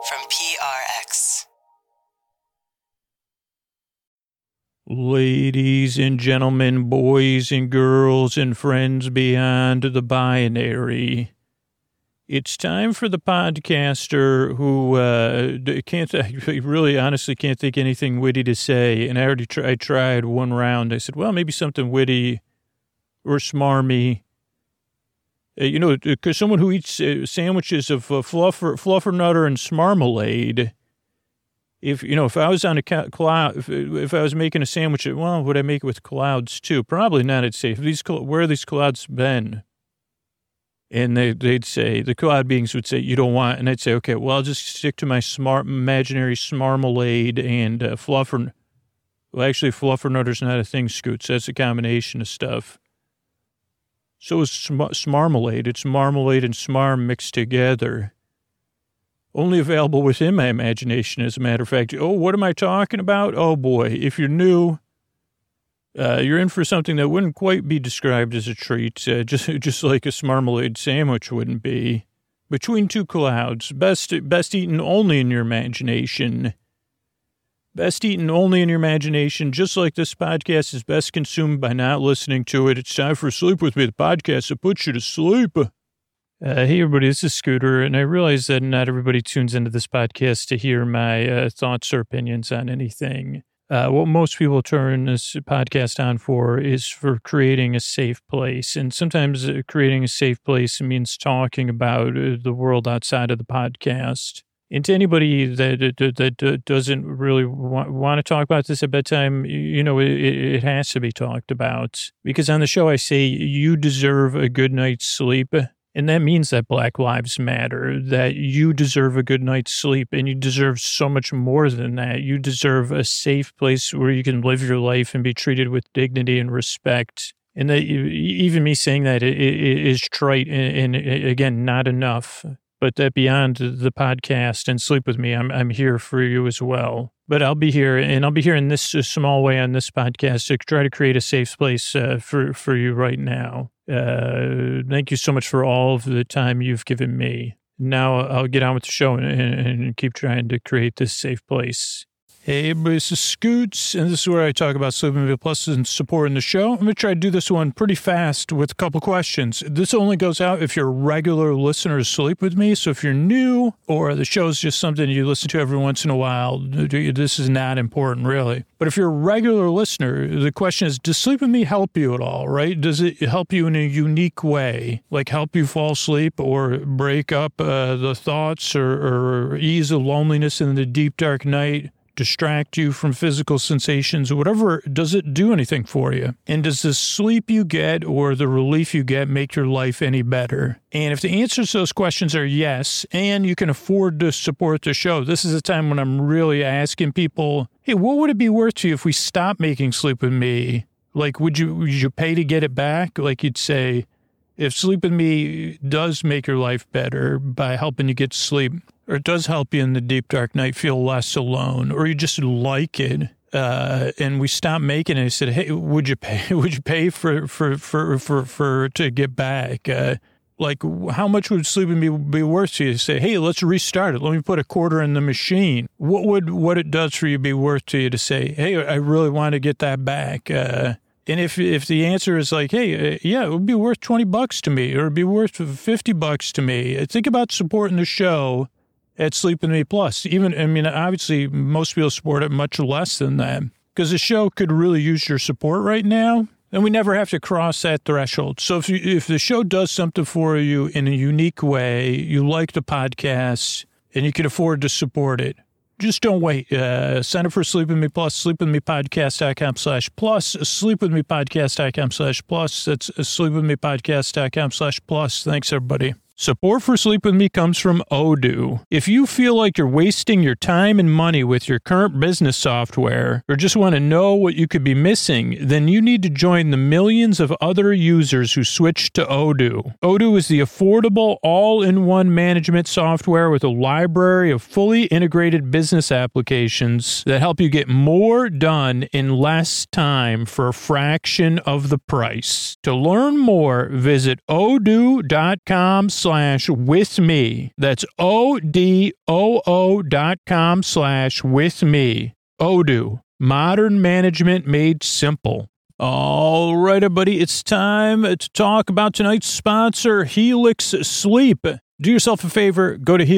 from PRX. Ladies and gentlemen, boys and girls, and friends beyond the binary, it's time for the podcaster who really honestly can't think anything witty to say. And I tried one round. I said, well, maybe something witty or smarmy. Because someone who eats sandwiches of fluffernutter and smarmalade. If I was on a cloud, if I was making a sandwich, well, would I make it with clouds too? Probably not. I'd say, where are these clouds been? And they'd say, the cloud beings would say, you don't want, and I'd say, okay, well, I'll just stick to my imaginary smarmalade and fluffer. Well, actually, fluffernutter's not a thing, Scoots. That's a combination of stuff. So is smarmalade. It's marmalade and smarm mixed together. Only available within my imagination, as a matter of fact. Oh, what am I talking about? Oh, boy. If you're new, you're in for something that wouldn't quite be described as a treat, just like a smarmalade sandwich wouldn't be. Between two clouds, best eaten only in your imagination. Best eaten only in your imagination, just like this podcast is best consumed by not listening to it. It's time for Sleep With Me, the podcast that puts you to sleep. Hey, everybody, this is Scooter, and I realize that not everybody tunes into this podcast to hear my thoughts or opinions on anything. What most people turn this podcast on for is for creating a safe place. And sometimes creating a safe place means talking about the world outside of the podcast. And to anybody that doesn't really want to talk about this at bedtime, it has to be talked about. Because on the show, I say you deserve a good night's sleep. And that means that Black Lives Matter, that you deserve a good night's sleep, and you deserve so much more than that. You deserve a safe place where you can live your life and be treated with dignity and respect. And that even me saying that is trite and again, not enough. But that beyond the podcast and Sleep With Me, I'm here for you as well. But I'll be here, and I'll be here in this small way on this podcast to try to create a safe place for you right now. Thank you so much for all of the time you've given me. Now I'll get on with the show and keep trying to create this safe place. Hey, everybody, this is Scoots, and this is where I talk about Sleep With Me Plus and supporting the show. I'm going to try to do this one pretty fast with a couple questions. This only goes out if you're a regular listener to Sleep With Me, so if you're new or the show's just something you listen to every once in a while, this is not important, really. But if you're a regular listener, the question is, does Sleep With Me help you at all, right? Does it help you in a unique way, like help you fall asleep or break up the thoughts or ease the loneliness in the deep, dark night? Distract you from physical sensations or whatever, does it do anything for you? And does the sleep you get or the relief you get make your life any better? And if the answers to those questions are yes, and you can afford to support the show, this is a time when I'm really asking people, hey, what would it be worth to you if we stopped making Sleep With Me? Like, would you pay to get it back? Like you'd say, if Sleep With Me does make your life better by helping you get to sleep, or it does help you in the deep, dark night feel less alone, or you just like it, and we stopped making it, I said, hey, would you pay for to get back? Like, how much would Sleep With Me be worth to you? Say, hey, let's restart it. Let me put a quarter in the machine. What it does for you be worth to you to say, hey, I really want to get that back? And if the answer is like, hey, yeah, it would be worth $20 to me, or it'd be worth $50 to me. Think about supporting the show at Sleep With Me Plus. Obviously, most people support it much less than that because the show could really use your support right now, and we never have to cross that threshold. So if the show does something for you in a unique way, you like the podcast, and you can afford to support it, just don't wait. Sign up for Sleep With Me Plus, sleepwithmepodcast.com/plus, sleepwithmepodcast.com/plus. That's sleepwithmepodcast.com/plus. Thanks, everybody. Support for Sleep With Me comes from Odoo. If you feel like you're wasting your time and money with your current business software, or just want to know what you could be missing, then you need to join the millions of other users who switched to Odoo. Odoo is the affordable, all-in-one management software with a library of fully integrated business applications that help you get more done in less time for a fraction of the price. To learn more, visit odoo.com/sleep. odoo.com/withme. That's odoo.com/withme. Odoo. Modern management made simple. All right, everybody, it's time to talk about tonight's sponsor, Helix Sleep. Do yourself a favor, go to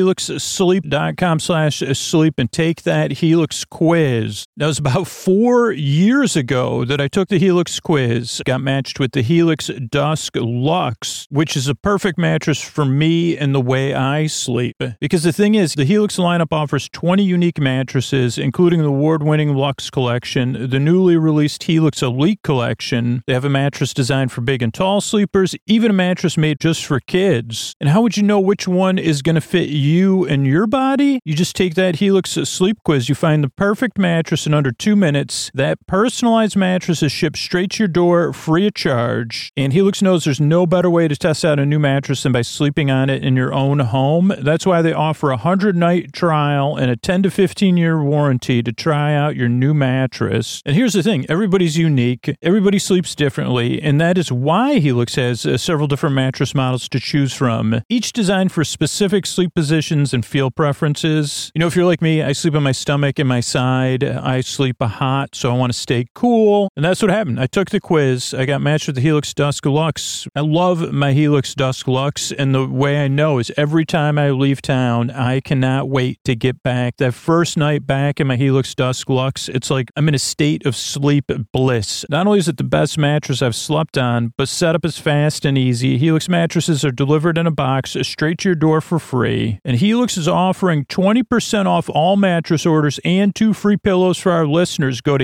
helixsleep.com/sleep and take that Helix quiz. That was about 4 years ago that I took the Helix quiz, got matched with the Helix Dusk Luxe, which is a perfect mattress for me and the way I sleep. Because the thing is, the Helix lineup offers 20 unique mattresses, including the award-winning Luxe collection, the newly released Helix Elite collection. They have a mattress designed for big and tall sleepers, even a mattress made just for kids. And how would you know which one is going to fit you and your body? You just take that Helix Sleep quiz. You find the perfect mattress in under 2 minutes. That personalized mattress is shipped straight to your door, free of charge. And Helix knows there's no better way to test out a new mattress than by sleeping on it in your own home. That's why they offer a 100-night trial and a 10 to 15-year warranty to try out your new mattress. And here's the thing. Everybody's unique. Everybody sleeps differently. And that is why Helix has several different mattress models to choose from. Each designed for specific sleep positions and feel preferences. You know, if you're like me, I sleep on my stomach and my side. I sleep hot, so I want to stay cool. And that's what happened. I took the quiz. I got matched with the Helix Dusk Luxe. I love my Helix Dusk Luxe, and the way I know is every time I leave town, I cannot wait to get back. That first night back in my Helix Dusk Luxe, it's like I'm in a state of sleep bliss. Not only is it the best mattress I've slept on, but setup is fast and easy. Helix mattresses are delivered in a box straight to your door for free. And Helix is offering 20% off all mattress orders and 2 free pillows for our listeners. Go to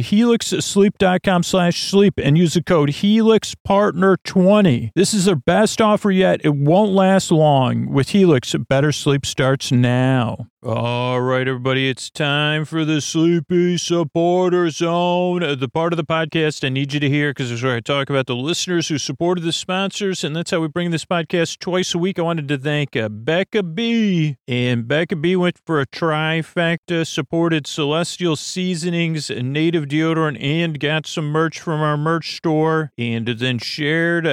helixsleep.com/sleep and use the code HelixPartner20. This is their best offer yet. It won't last long. With Helix, better sleep starts now. All right, everybody, it's time for the Sleepy Supporter Zone, the part of the podcast I need you to hear because it's where I talk about the listeners who supported the sponsors, and that's how we bring this podcast twice a week. I wanted to thank Becca B. And Becca B went for a trifecta, supported Celestial Seasonings, native deodorant, and got some merch from our merch store, and then shared,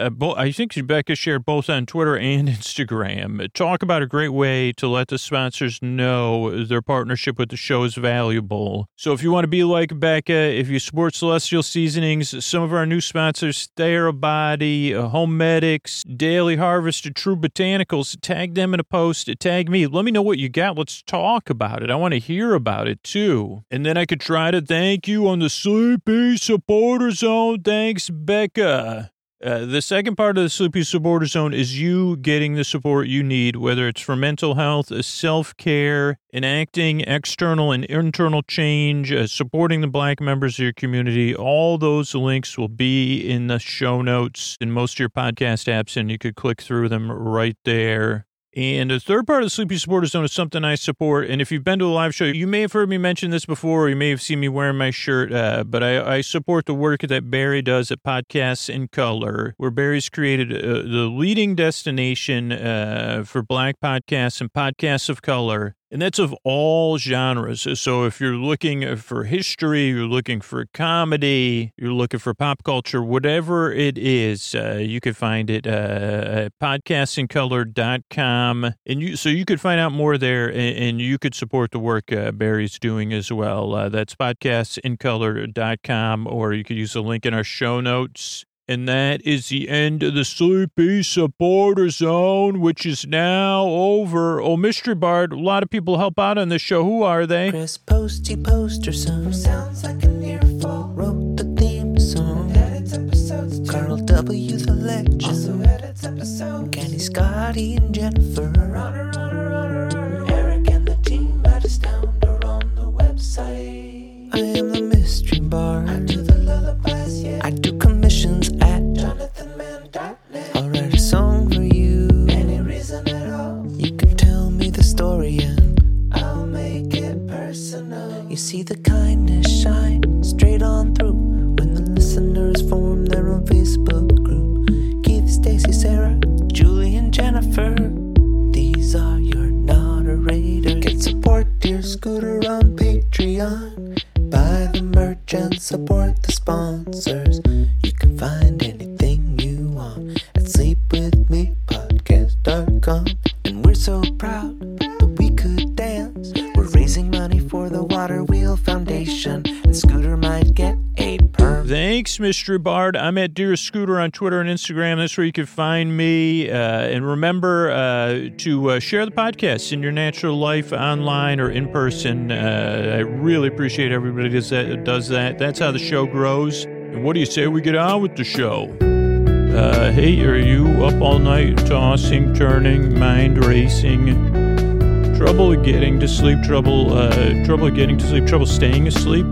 I think Becca shared both on Twitter and Instagram. Talk about a great way to let the sponsors know their partnership with the show is valuable. So if you want to be like Becca, if you support Celestial Seasonings, some of our new sponsors, Therabody, Home Medics, Daily Harvest, True Botanicals, tag them in a post, tag me. Let me know what you got. Let's talk about it. I want to hear about it too. And then I could try to thank you on the Sleepy Supporter Zone. Thanks, Becca. The second part of the Sleepy Supporter Zone is you getting the support you need, whether it's for mental health, self-care, enacting external and internal change, supporting the Black members of your community. All those links will be in the show notes in most of your podcast apps, and you could click through them right there. And the third part of the Sleepy Supporter Zone is something I support. And if you've been to a live show, you may have heard me mention this before, or you may have seen me wearing my shirt. But I support the work that Barry does at Podcasts in Color, where Barry's created the leading destination for Black podcasts and podcasts of color. And that's of all genres. So if you're looking for history, you're looking for comedy, you're looking for pop culture, whatever it is, you could find it at podcastincolor.com. And so you could find out more there, and you could support the work Barry's doing as well. That's podcastincolor.com, or you could use the link in our show notes. And that is the end of the Sleepy Supporter Zone, which is now over. Oh, Mystery Bard, a lot of people help out on this show. Who are they? Chris Posty Posterson sounds like an earful. Wrote the theme song. Edits episodes too. Carl W. the Legend also edits episodes. Kenny, Scotty, and Jennifer. Runner. Eric and the team at Astound are on the website. I am the Mystery Bard. I do the lullabies, yeah. I do commissions at JonathanMann.net. I'll write a song for you. Any reason at all. You can tell me the story and I'll make it personal. You see the kindness shine straight on through when the listeners form their own Facebook group. Keith, Stacy, Sarah, Julie, and Jennifer. These are your moderators. Get support, dear Scooter, on Patreon. Buy the merch and support the sponsors. You can find anything you want at sleepwithmepodcast.com. Thanks, Mr. Bard. I'm at Dearest Scooter on Twitter and Instagram. That's where you can find me. And remember to share the podcast in your natural life, online or in person. I really appreciate everybody that does that. That's how the show grows. And what do you say we get on with the show? Hey, are you up all night, tossing, turning, mind racing? Trouble getting to sleep, trouble staying asleep,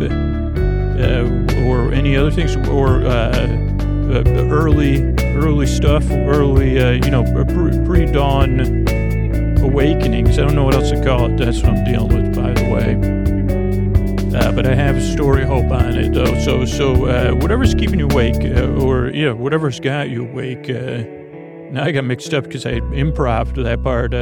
or any other things, or early stuff, pre-dawn awakenings. I don't know what else to call it. That's what I'm dealing with, by the way. But I have a story hope on it, though. So whatever's keeping you awake, whatever's got you awake. Now I got mixed up because I improv'd that part.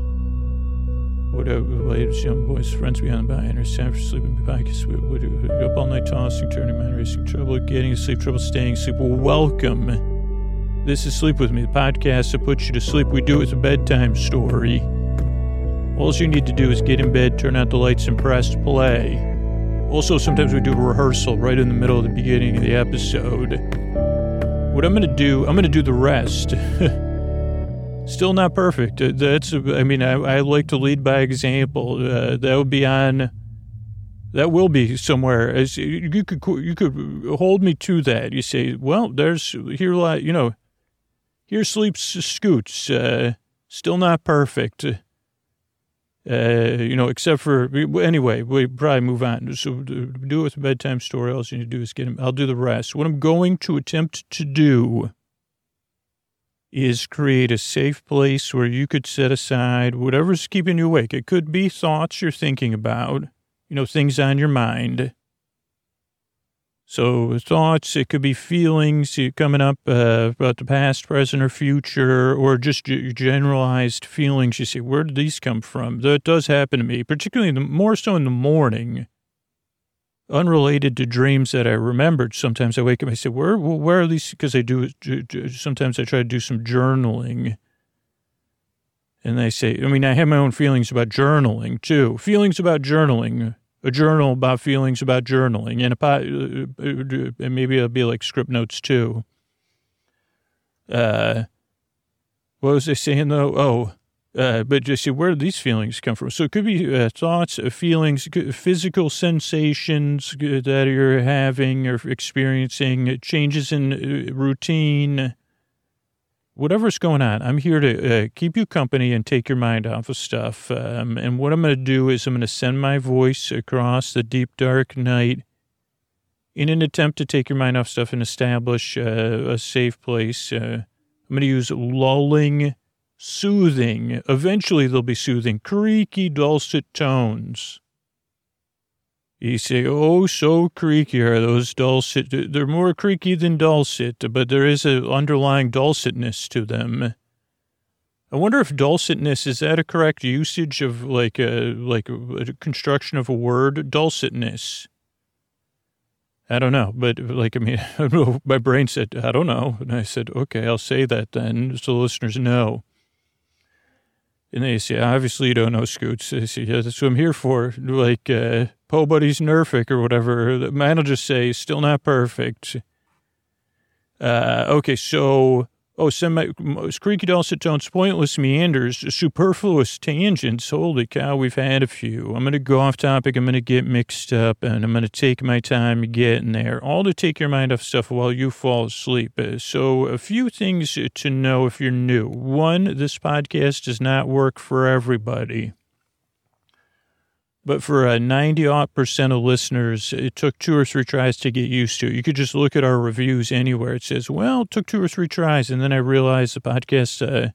Ladies, young boys, friends beyond the boundary, time for sleeping. Up all night, tossing, turning, mind racing, trouble getting to sleep, trouble staying asleep. Well, welcome. This is Sleep With Me, the podcast that puts you to sleep. We do it with a bedtime story. All you need to do is get in bed, turn out the lights, and press play. Also, sometimes we do a rehearsal right in the middle of the beginning of the episode. What I'm going to do the rest. Still not perfect. I like to lead by example. That will be somewhere. As you could hold me to that. You say, well, here's sleeps Scoots. Still not perfect. Except for, anyway, we probably move on. So do it with a bedtime story. All you need to do is I'll do the rest. What I'm going to attempt to do is create a safe place where you could set aside whatever's keeping you awake. It could be thoughts you're thinking about, things on your mind. So thoughts, it could be feelings coming up about the past, present, or future, or just generalized feelings. You say, where did these come from? That does happen to me, particularly more so in the morning. Unrelated to dreams that I remembered. Sometimes I wake up and I say, where are these? Because sometimes I try to do some journaling. And they say, I have my own feelings about journaling, too. Feelings about journaling. A journal about feelings about journaling. And maybe it'll be like script notes, too. What was I saying, though? But just see, where do these feelings come from? So it could be thoughts, feelings, physical sensations that you're having or experiencing, changes in routine, whatever's going on. I'm here to keep you company and take your mind off of stuff. And what I'm going to do is I'm going to send my voice across the deep, dark night in an attempt to take your mind off stuff and establish a safe place. I'm going to use lulling, soothing, eventually they'll be soothing, creaky, dulcet tones. You say, oh, so creaky are those dulcet. They're more creaky than dulcet, but there is an underlying dulcetness to them. I wonder if dulcetness, is that a correct usage of like a construction of a word? Dulcetness. I don't know, but I don't know. My brain said, I don't know. And I said, okay, I'll say that then so the listeners know. And they say, obviously you don't know Scoots. I say, yeah, that's what I'm here for. Like Po Buddy's Nerfic or whatever. Mine will just say, still not perfect. Okay, so, creaky dulcet tones, pointless meanders, superfluous tangents. Holy cow, we've had a few. I'm going to go off topic. I'm going to get mixed up, and I'm going to take my time getting there. All to take your mind off stuff while you fall asleep. So a few things to know if you're new. One, this podcast does not work for everybody. But for 90% of listeners, it took 2 or 3 tries to get used to it. You could just look at our reviews anywhere. It says, well, it took 2 or 3 tries. And then I realized the podcast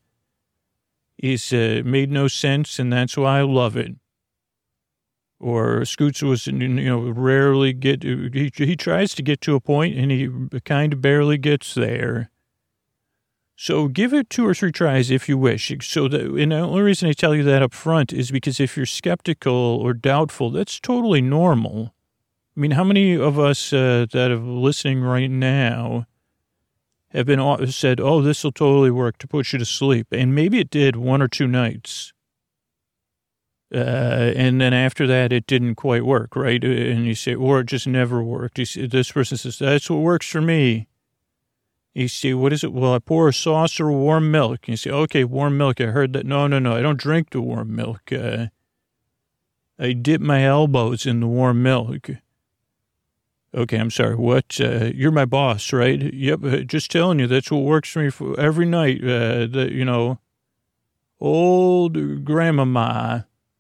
made no sense, and that's why I love it. Or Scoots was, rarely he tries to get to a point, and he kind of barely gets there. So give it 2 or 3 tries if you wish. And the only reason I tell you that up front is because if you're skeptical or doubtful, that's totally normal. I mean, how many of us that are listening right now have been said, oh, this will totally work to put you to sleep? And maybe it did 1 or 2 nights. And then after that, it didn't quite work, right? And you say, or it just never worked. You see, this person says, that's what works for me. You see, what is it? Well, I pour a saucer of warm milk. You say, okay, warm milk. I heard that. No, I don't drink the warm milk. I dip my elbows in the warm milk. Okay, I'm sorry. What? You're my boss, right? Yep, just telling you, that's what works for me for every night. Old grandmama,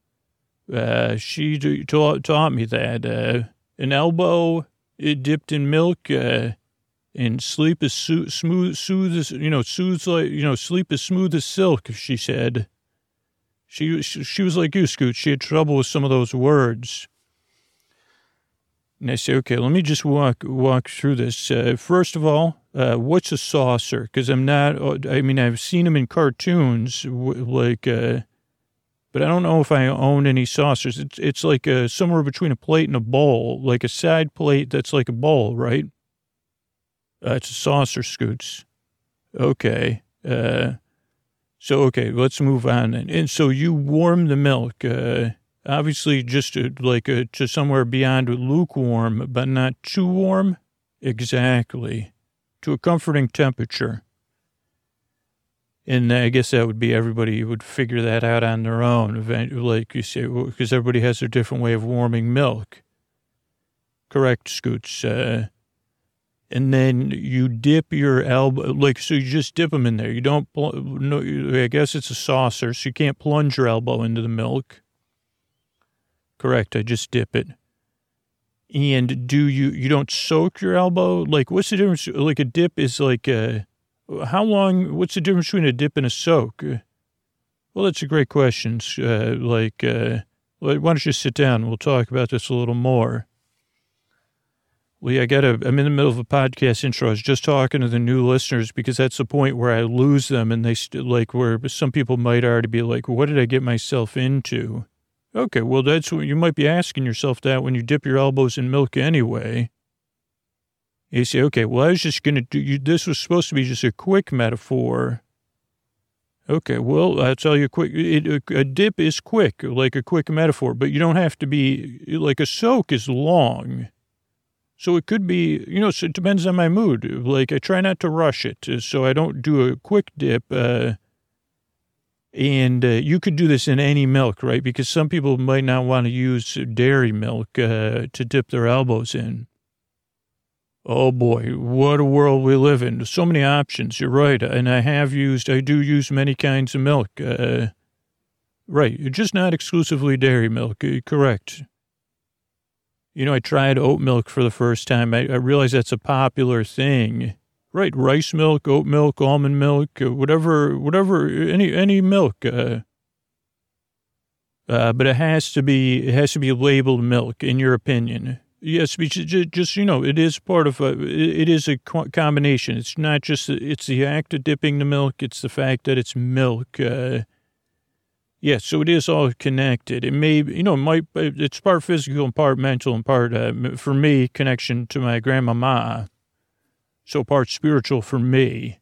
she taught me that an elbow dipped in milk, and sleep is smooth as, soothes like, sleep is smooth as silk, she said. She was like you, Scoot. She had trouble with some of those words. And I say, okay, let me just walk through this. First of all, what's a saucer? Because I've seen them in cartoons, but I don't know if I own any saucers. It's like somewhere between a plate and a bowl, like a side plate that's like a bowl, right? It's a saucer, Scoots. Okay. Okay, let's move on then. And so you warm the milk, obviously just to somewhere beyond lukewarm, but not too warm. Exactly. To a comforting temperature. And I guess that would be everybody would figure that out on their own, like you say, because everybody has their different way of warming milk. Correct, Scoots. And then you dip your elbow, so you just dip them in there. You don't, I guess it's a saucer, so you can't plunge your elbow into the milk. Correct, I just dip it. And you don't soak your elbow? Like, what's the difference? Like, a dip is like, how long, what's the difference between a dip and a soak? Well, that's a great question. Why don't you sit down? We'll talk about this a little more. Well, I'm in the middle of a podcast intro. I was just talking to the new listeners because that's the point where I lose them and they where some people might already be like, what did I get myself into? Okay, well, that's what you might be asking yourself that when you dip your elbows in milk anyway. You say, okay, well, I was just going to do, this was supposed to be just a quick metaphor. Okay, well, I'll tell you quick, a dip is quick, like a quick metaphor, but you don't have to be, like a soak is long. So it could be, so it depends on my mood. Like, I try not to rush it, so I don't do a quick dip. And you could do this in any milk, right? Because some people might not want to use dairy milk to dip their elbows in. Oh, boy, what a world we live in. So many options, you're right. And I do use many kinds of milk. Right, just not exclusively dairy milk, correct. I tried oat milk for the first time. I realized that's a popular thing. Right, rice milk, oat milk, almond milk, whatever, any milk. But it has to be labeled milk, in your opinion. Yes, just it is part of it is a combination. It's not just, it's the act of dipping the milk. It's the fact that it's milk. Yeah, so it is all connected. It may, it's part physical and part mental and part, for me, connection to my grandmama. So part spiritual for me.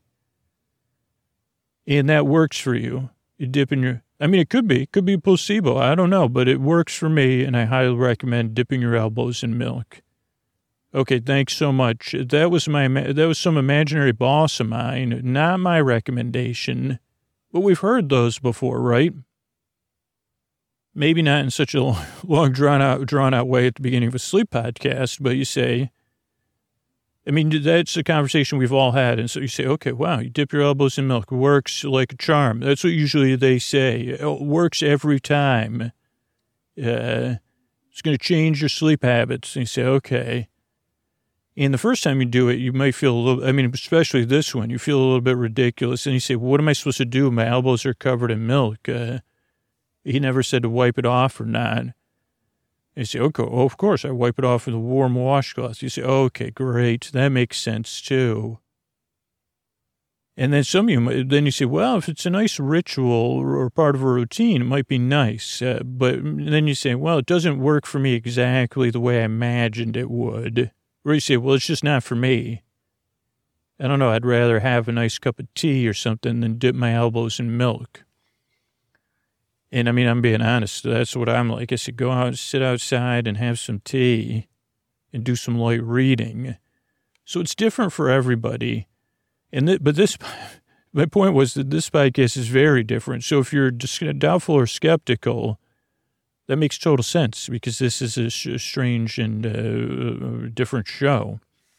And that works for you. You dip in your, it could be a placebo. I don't know, but it works for me. And I highly recommend dipping your elbows in milk. Okay, thanks so much. That was some imaginary boss of mine, not my recommendation. But we've heard those before, right? Maybe not in such a long, drawn out way at the beginning of a sleep podcast, but you say, that's a conversation we've all had. And so you say, okay, wow, you dip your elbows in milk. Works like a charm. That's what usually they say. It works every time. It's going to change your sleep habits. And you say, okay. And the first time you do it, you might feel a little, especially this one, you feel a little bit ridiculous. And you say, well, what am I supposed to do? My elbows are covered in milk. He never said to wipe it off or not. You say, okay, oh, of course, I wipe it off with a warm washcloth. You say, okay, great. That makes sense, too. And then then you say, well, if it's a nice ritual or part of a routine, it might be nice. But then you say, well, it doesn't work for me exactly the way I imagined it would. Or you say, well, it's just not for me. I don't know, I'd rather have a nice cup of tea or something than dip my elbows in milk. And I mean, I'm being honest. That's what I'm like. I said, go out, sit outside and have some tea and do some light reading. So it's different for everybody. But my point was that this podcast is very different. So if you're doubtful or skeptical, that makes total sense because this is a strange and different show.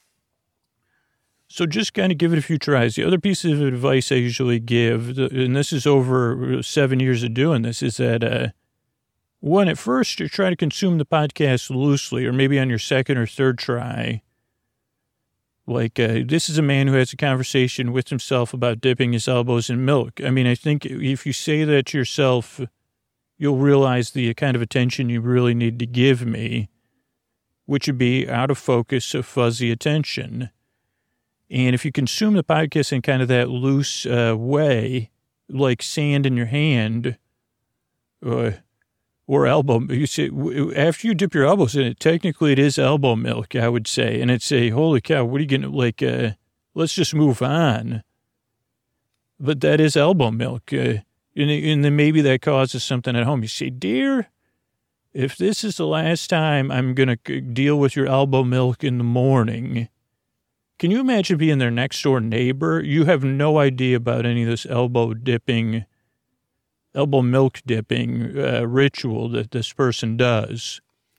So just kind of give it a few tries. The other piece of advice I usually give, and this is over 7 years of doing this, is that one, at first, you try to consume the podcast loosely, or maybe on your second or third try. Like, this is a man who has a conversation with himself about dipping his elbows in milk. I mean, I think if you say that to yourself, you'll realize the kind of attention you really need to give me, which would be out of focus, fuzzy attention. And if you consume the podcast in kind of that loose way, like sand in your hand or elbow, you say, after you dip your elbows in it, technically it is elbow milk, I would say. And it's a, holy cow, what are you going to, like, let's just move on. But that is elbow milk. And then maybe that causes something at home. You say, dear, if this is the last time I'm going to deal with your elbow milk in the morning, can you imagine being their next door neighbor? You have no idea about any of this elbow milk dipping ritual that this person does.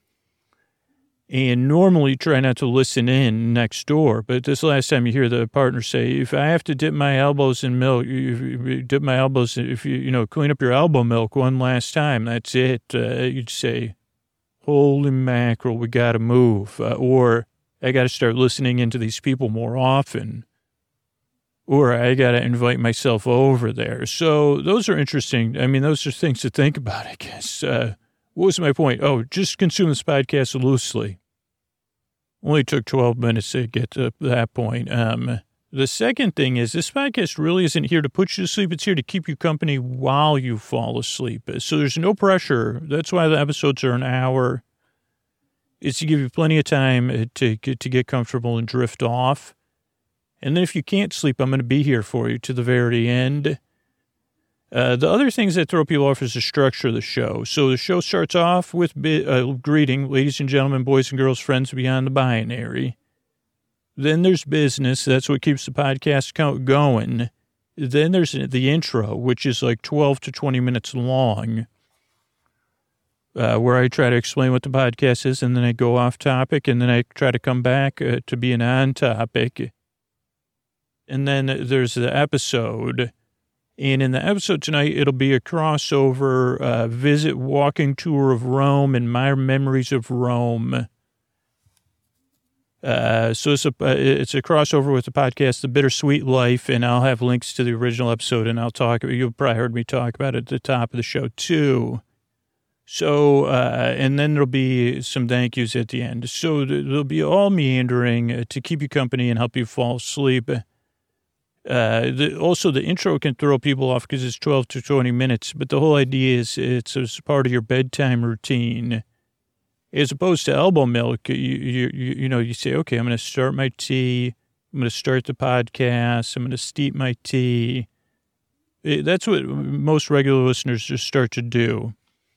And normally try not to listen in next door. But this last time you hear the partner say, if I have to dip my elbows in milk, if you clean up your elbow milk one last time, that's it. You'd say, holy mackerel, we got to move. Or I got to start listening into these people more often. Or I got to invite myself over there. So those are interesting. I mean, those are things to think about, I guess. What was my point? Oh, just consume this podcast loosely. Only took 12 minutes to get to that point. The second thing is this podcast really isn't here to put you to sleep. It's here to keep you company while you fall asleep. So there's no pressure. That's why the episodes are an hour. It's to give you plenty of time to get comfortable and drift off. And then if you can't sleep, I'm going to be here for you to the very end. The other things that throw people off is the structure of the show. So the show starts off with greeting, ladies and gentlemen, boys and girls, friends beyond the binary. Then there's business. That's what keeps the podcast going. Then there's the intro, which is like 12 to 20 minutes long. Where I try to explain what the podcast is, and then I go off topic, and then I try to come back to be an on topic. And then there's the episode. And in the episode tonight, it'll be a crossover visit, walking tour of Rome and my memories of Rome. So it's a crossover with the podcast, The Bittersweet Life, and I'll have links to the original episode, and you've probably heard me talk about it at the top of the show, too. So, and then there'll be some thank yous at the end. So there'll be all meandering to keep you company and help you fall asleep. Also, the intro can throw people off because it's 12 to 20 minutes, but the whole idea is it's as part of your bedtime routine. As opposed to elbow milk, you say, okay, I'm going to start my tea. I'm going to start the podcast. I'm going to steep my tea. That's what most regular listeners just start to do.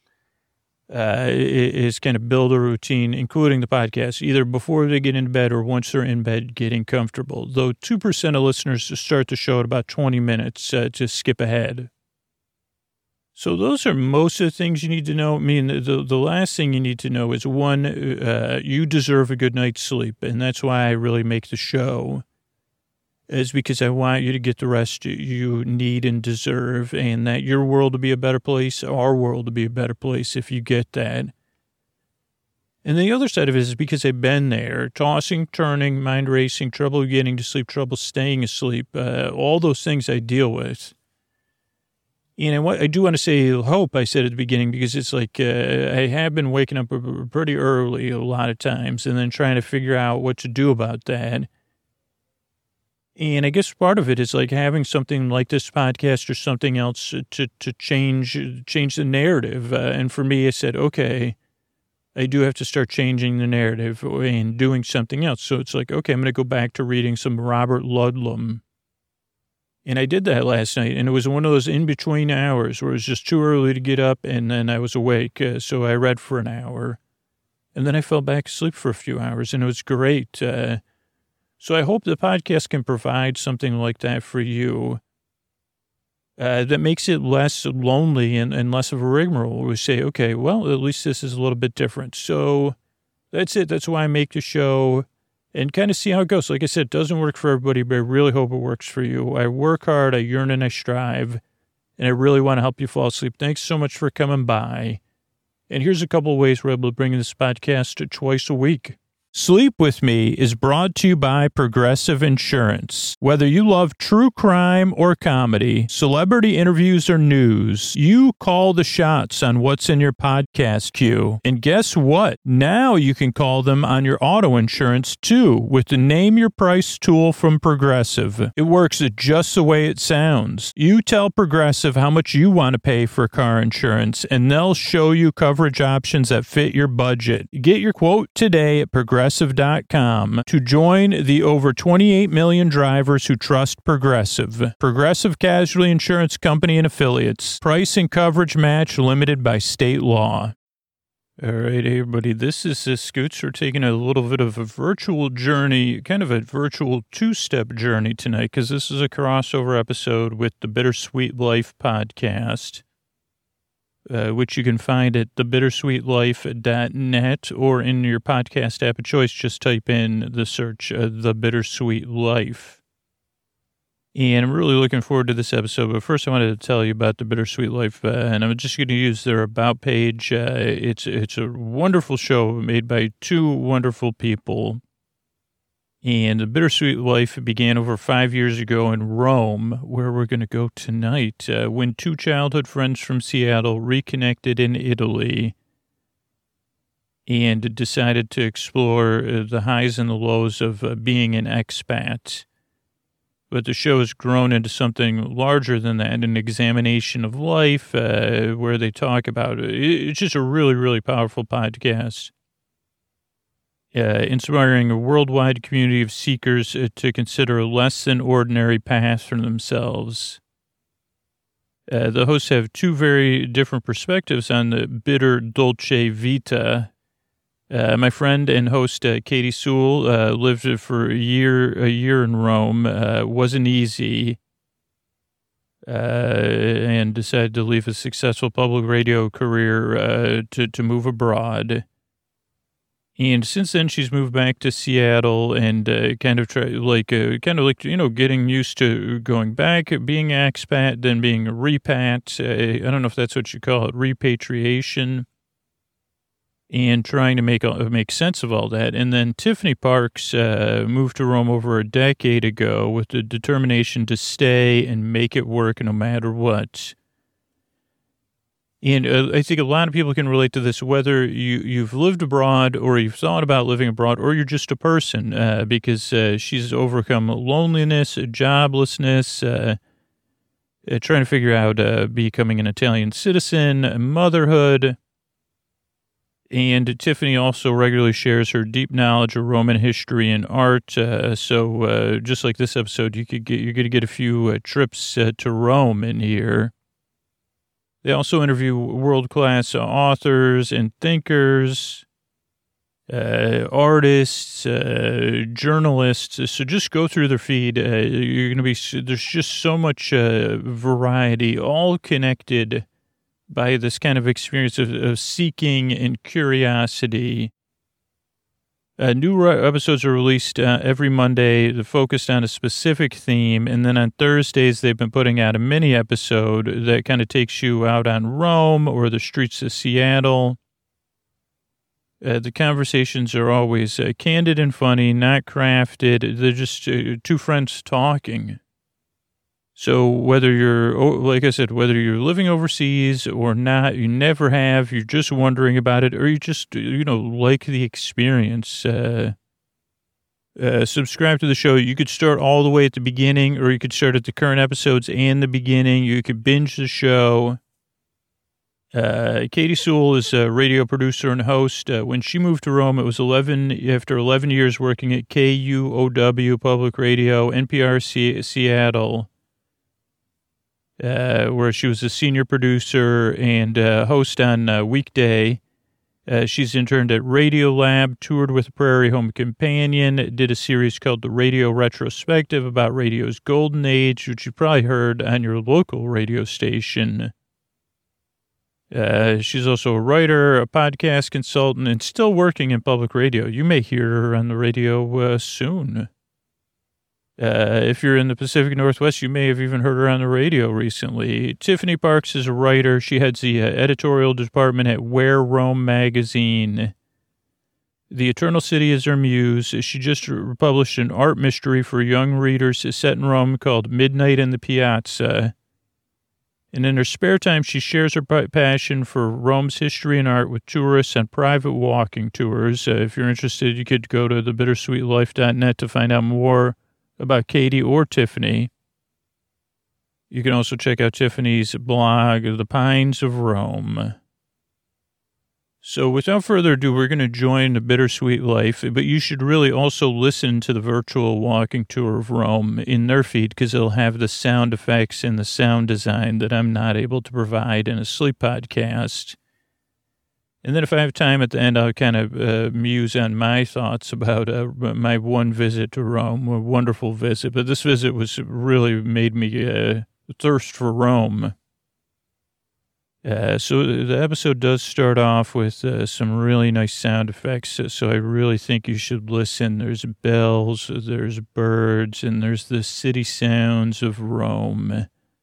Is kind of build a routine, including the podcast, either before they get into bed or once they're in bed getting comfortable. Though 2% of listeners start the show at about 20 minutes to skip ahead. So those are most of the things you need to know. I mean, the last thing you need to know is, one, you deserve a good night's sleep, and that's why I really make the show. Is because I want you to get the rest you need and deserve, and that your world will be a better place, our world will be a better place if you get that. And the other side of it is because I've been there, tossing, turning, mind racing, trouble getting to sleep, trouble staying asleep, all those things I deal with. And I do want to say hope, I said at the beginning, because it's like I have been waking up pretty early a lot of times and then trying to figure out what to do about that. And I guess part of it is like having something like this podcast or something else to change the narrative. And for me, I said, okay, I do have to start changing the narrative and doing something else. So it's like, okay, I'm going to go back to reading some Robert Ludlum. And I did that last night, and it was one of those in-between hours where it was just too early to get up, and then I was awake, so I read for an hour. And then I fell back asleep for a few hours, and it was great. So I hope the podcast can provide something like that for you that makes it less lonely and less of a rigmarole. We say, okay, well, at least this is a little bit different. So that's it. That's why I make the show. And kind of see how it goes. Like I said, it doesn't work for everybody, but I really hope it works for you. I work hard, I yearn and I strive, and I really want to help you fall asleep. Thanks so much for coming by. And here's a couple of ways we're able to bring this podcast twice a week. Sleep With Me is brought to you by Progressive Insurance. Whether you love true crime or comedy, celebrity interviews or news, you call the shots on what's in your podcast queue. And guess what? Now you can call them on your auto insurance too with the Name Your Price tool from Progressive. It works just the way it sounds. You tell Progressive how much you want to pay for car insurance, and they'll show you coverage options that fit your budget. Get your quote today at Progressive.com to join the over 28 million drivers who trust Progressive. Progressive Casualty Insurance Company and Affiliates. Price and coverage match limited by state law. All right, everybody, this is Scoots. We're taking a little bit of a virtual journey, kind of a virtual two-step journey tonight, because this is a crossover episode with the Bittersweet Life podcast. Which you can find at thebittersweetlife.net or in your podcast app of choice. Just type in the search, The Bittersweet Life. And I'm really looking forward to this episode. But first, I wanted to tell you about the Bittersweet Life, and I'm just going to use their About page. It's a wonderful show made by two wonderful people. And the Bittersweet Life began over 5 years ago in Rome, where we're going to go tonight, when two childhood friends from Seattle reconnected in Italy and decided to explore the highs and the lows of being an expat. But the show has grown into something larger than that, an examination of life, where they talk about it. It's just a really, really powerful podcast. Inspiring a worldwide community of seekers to consider a less than ordinary path for themselves. The hosts have two very different perspectives on the bitter dolce vita. My friend and host Katie Sewell lived for a year in Rome. Wasn't easy, and decided to leave a successful public radio career to move abroad. And since then, she's moved back to Seattle and getting used to going back, being an expat, then being a repat. I don't know if that's what you call it, repatriation, and trying to make sense of all that. And then Tiffany Parks moved to Rome over a decade ago with the determination to stay and make it work no matter what. And I think a lot of people can relate to this, whether you've lived abroad or you've thought about living abroad or you're just a person, because she's overcome loneliness, joblessness, trying to figure out becoming an Italian citizen, motherhood. And Tiffany also regularly shares her deep knowledge of Roman history and art. So just like this episode, you're going to get a few trips to Rome in here. They also interview world-class authors and thinkers, artists, journalists. So just go through their feed. You're going to there's just so much variety, all connected by this kind of experience of seeking and curiosity. New episodes are released every Monday. They're focused on a specific theme. And then on Thursdays, they've been putting out a mini episode that kind of takes you out on Rome or the streets of Seattle. The conversations are always candid and funny, not crafted. They're just two friends talking. So whether like I said, whether you're living overseas or not, you never have, you're just wondering about it, or you just, like the experience, subscribe to the show. You could start all the way at the beginning, or you could start at the current episodes and the beginning. You could binge the show. Katie Sewell is a radio producer and host. When she moved to Rome, it was after 11 years working at KUOW Public Radio, NPR Seattle. where she was a senior producer and host on Weekday. She's interned at Radiolab, toured with Prairie Home Companion, did a series called The Radio Retrospective about radio's golden age, which you probably heard on your local radio station. She's also a writer, a podcast consultant, and still working in public radio. You may hear her on the radio soon. If you're in the Pacific Northwest, you may have even heard her on the radio recently. Tiffany Parks is a writer. She heads the editorial department at Where Rome magazine. The Eternal City is her muse. She just published an art mystery for young readers set in Rome called Midnight in the Piazza. And in her spare time, she shares her passion for Rome's history and art with tourists on private walking tours. If you're interested, you could go to thebittersweetlife.net to find out more about Katie or Tiffany. You can also check out Tiffany's blog, The Pines of Rome. So without further ado, we're going to join the Bittersweet Life, but you should really also listen to the virtual walking tour of Rome in their feed because it'll have the sound effects and the sound design that I'm not able to provide in a sleep podcast. And then if I have time at the end, I'll kind of muse on my thoughts about my one visit to Rome, a wonderful visit. But this visit really made me thirst for Rome. So the episode does start off with some really nice sound effects. So I really think you should listen. There's bells, there's birds, and there's the city sounds of Rome.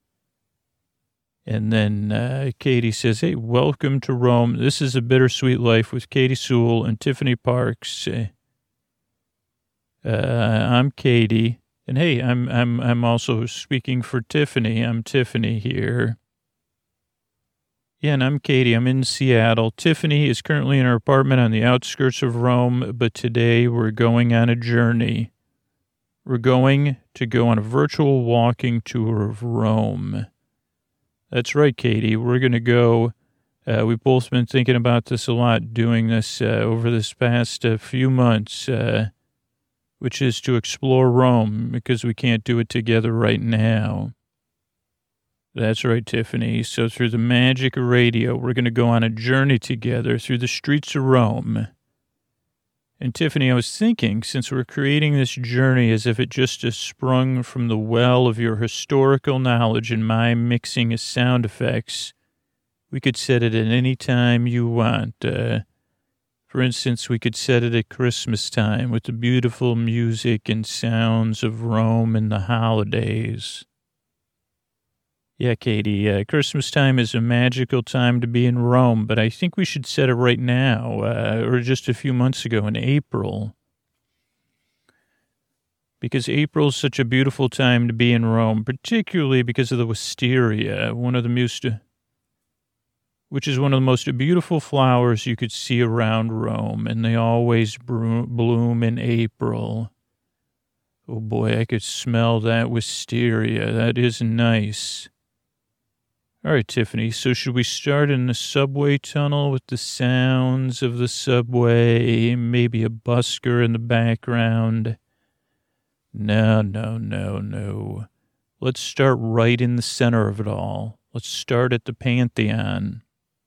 And then Katie says, hey, welcome to Rome. This is A Bittersweet Life with Katie Sewell and Tiffany Parks. I'm Katie. And hey, I'm also speaking for Tiffany. I'm Tiffany here. Yeah, and I'm Katie. I'm in Seattle. Tiffany is currently in her apartment on the outskirts of Rome, but today we're going on a journey. We're going to go on a virtual walking tour of Rome. That's right, Katie. We're going to go. We've both been thinking about this a lot, doing this over this past few months, which is to explore Rome because we can't do it together right now. That's right, Tiffany. So through the magic of radio, we're going to go on a journey together through the streets of Rome. And Tiffany, I was thinking, since we're creating this journey as if it just has sprung from the well of your historical knowledge and my mixing of sound effects, we could set it at any time you want. For instance, we could set it at Christmas time with the beautiful music and sounds of Rome and the holidays. Yeah, Katie, Christmas time is a magical time to be in Rome, but I think we should set it right now, or just a few months ago in April. Because April is such a beautiful time to be in Rome, particularly because of the wisteria, which is one of the most beautiful flowers you could see around Rome, and they always bloom in April. Oh boy, I could smell that wisteria. That is nice. All right, Tiffany, so should we start in the subway tunnel with the sounds of the subway, maybe a busker in the background? No. Let's start right in the center of it all. Let's start at the Pantheon.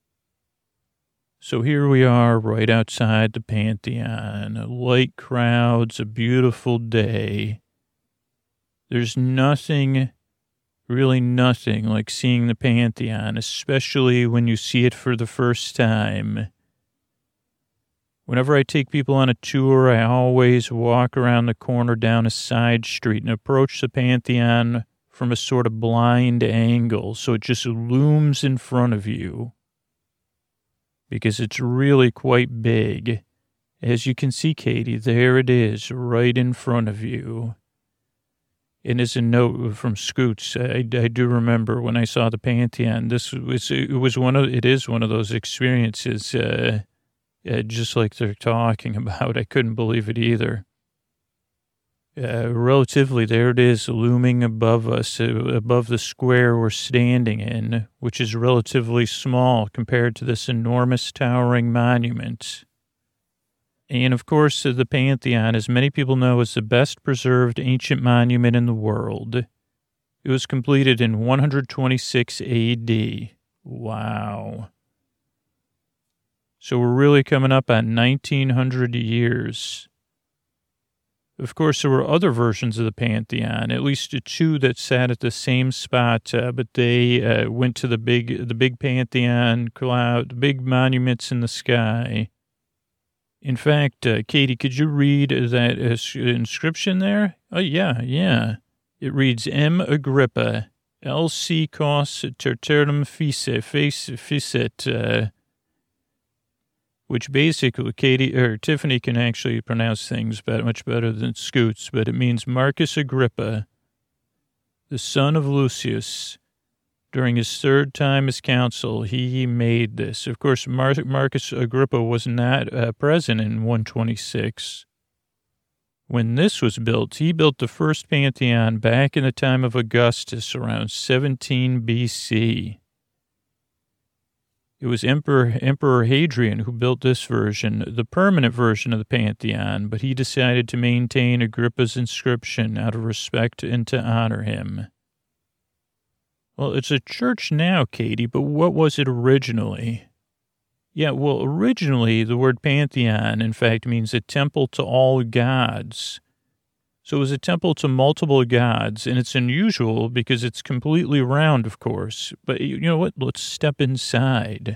So here we are right outside the Pantheon, light crowds, a beautiful day. There's really nothing like seeing the Pantheon, especially when you see it for the first time. Whenever I take people on a tour, I always walk around the corner down a side street and approach the Pantheon from a sort of blind angle, so it just looms in front of you. Because it's really quite big. As you can see, Katie, there it is, right in front of you. And as a note from Scoots, I do remember when I saw the Pantheon, it is one of those experiences, just like they're talking about. I couldn't believe it either. Relatively, there it is, looming above us, above the square we're standing in, which is relatively small compared to this enormous towering monument. And, of course, the Pantheon, as many people know, is the best preserved ancient monument in the world. It It was completed in 126 AD. Wow. So we're really coming up on 1900 years. Of course, there were other versions of the Pantheon, at least two that sat at the same spot, but they went to the big Pantheon cloud, the big monuments in the sky. In fact, Katie, could you read that inscription there? Oh, yeah. It reads, M. Agrippa, L.C. Cos Terterum Ficet, which basically Tiffany can actually pronounce things much better than Scoots, but it means Marcus Agrippa, the son of Lucius. During his third time as consul, he made this. Of course, Marcus Agrippa was not present in 126. When this was built, he built the first Pantheon back in the time of Augustus around 17 BC. It was Emperor Hadrian who built this version, the permanent version of the Pantheon, but he decided to maintain Agrippa's inscription out of respect and to honor him. Well, it's a church now, Katie, but what was it originally? Yeah, well, originally the word Pantheon, in fact, means a temple to all gods. So it was a temple to multiple gods, and it's unusual because it's completely round, of course. But you know what? Let's step inside.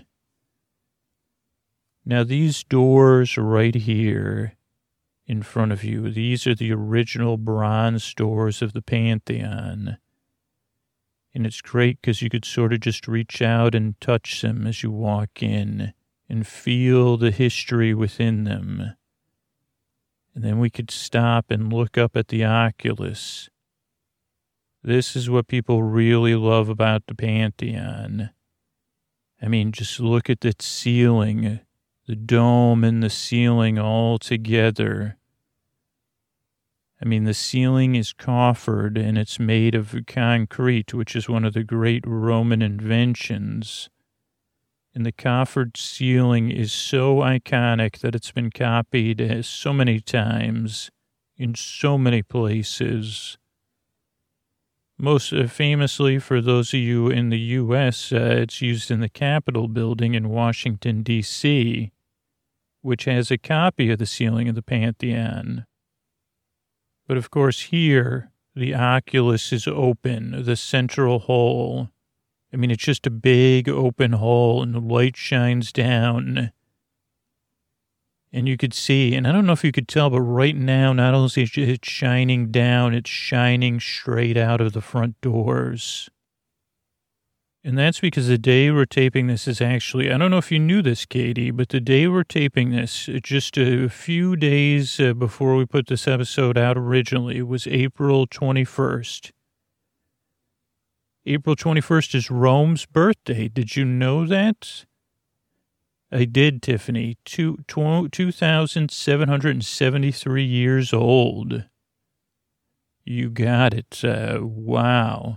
Now, these doors right here in front of you, these are the original bronze doors of the Pantheon. And it's great because you could sort of just reach out and touch them as you walk in and feel the history within them. And then we could stop and look up at the oculus. This is what people really love about the Pantheon. I mean, just look at the ceiling, the dome and the ceiling all together. I mean, the ceiling is coffered and it's made of concrete, which is one of the great Roman inventions. And the coffered ceiling is so iconic that it's been copied so many times in so many places. Most famously, for those of you in the U.S., it's used in the Capitol building in Washington, D.C., which has a copy of the ceiling of the Pantheon. But of course here, the oculus is open, the central hole. I mean, it's just a big open hole and the light shines down. And you could see, and I don't know if you could tell, but right now, not only is it shining down, it's shining straight out of the front doors. And that's because the day we're taping this is actually, I don't know if you knew this, Katie, but the day we're taping this, just a few days before we put this episode out originally, was April 21st. April 21st is Rome's birthday. Did you know that? I did, Tiffany. 2,773 years old. You got it. Wow.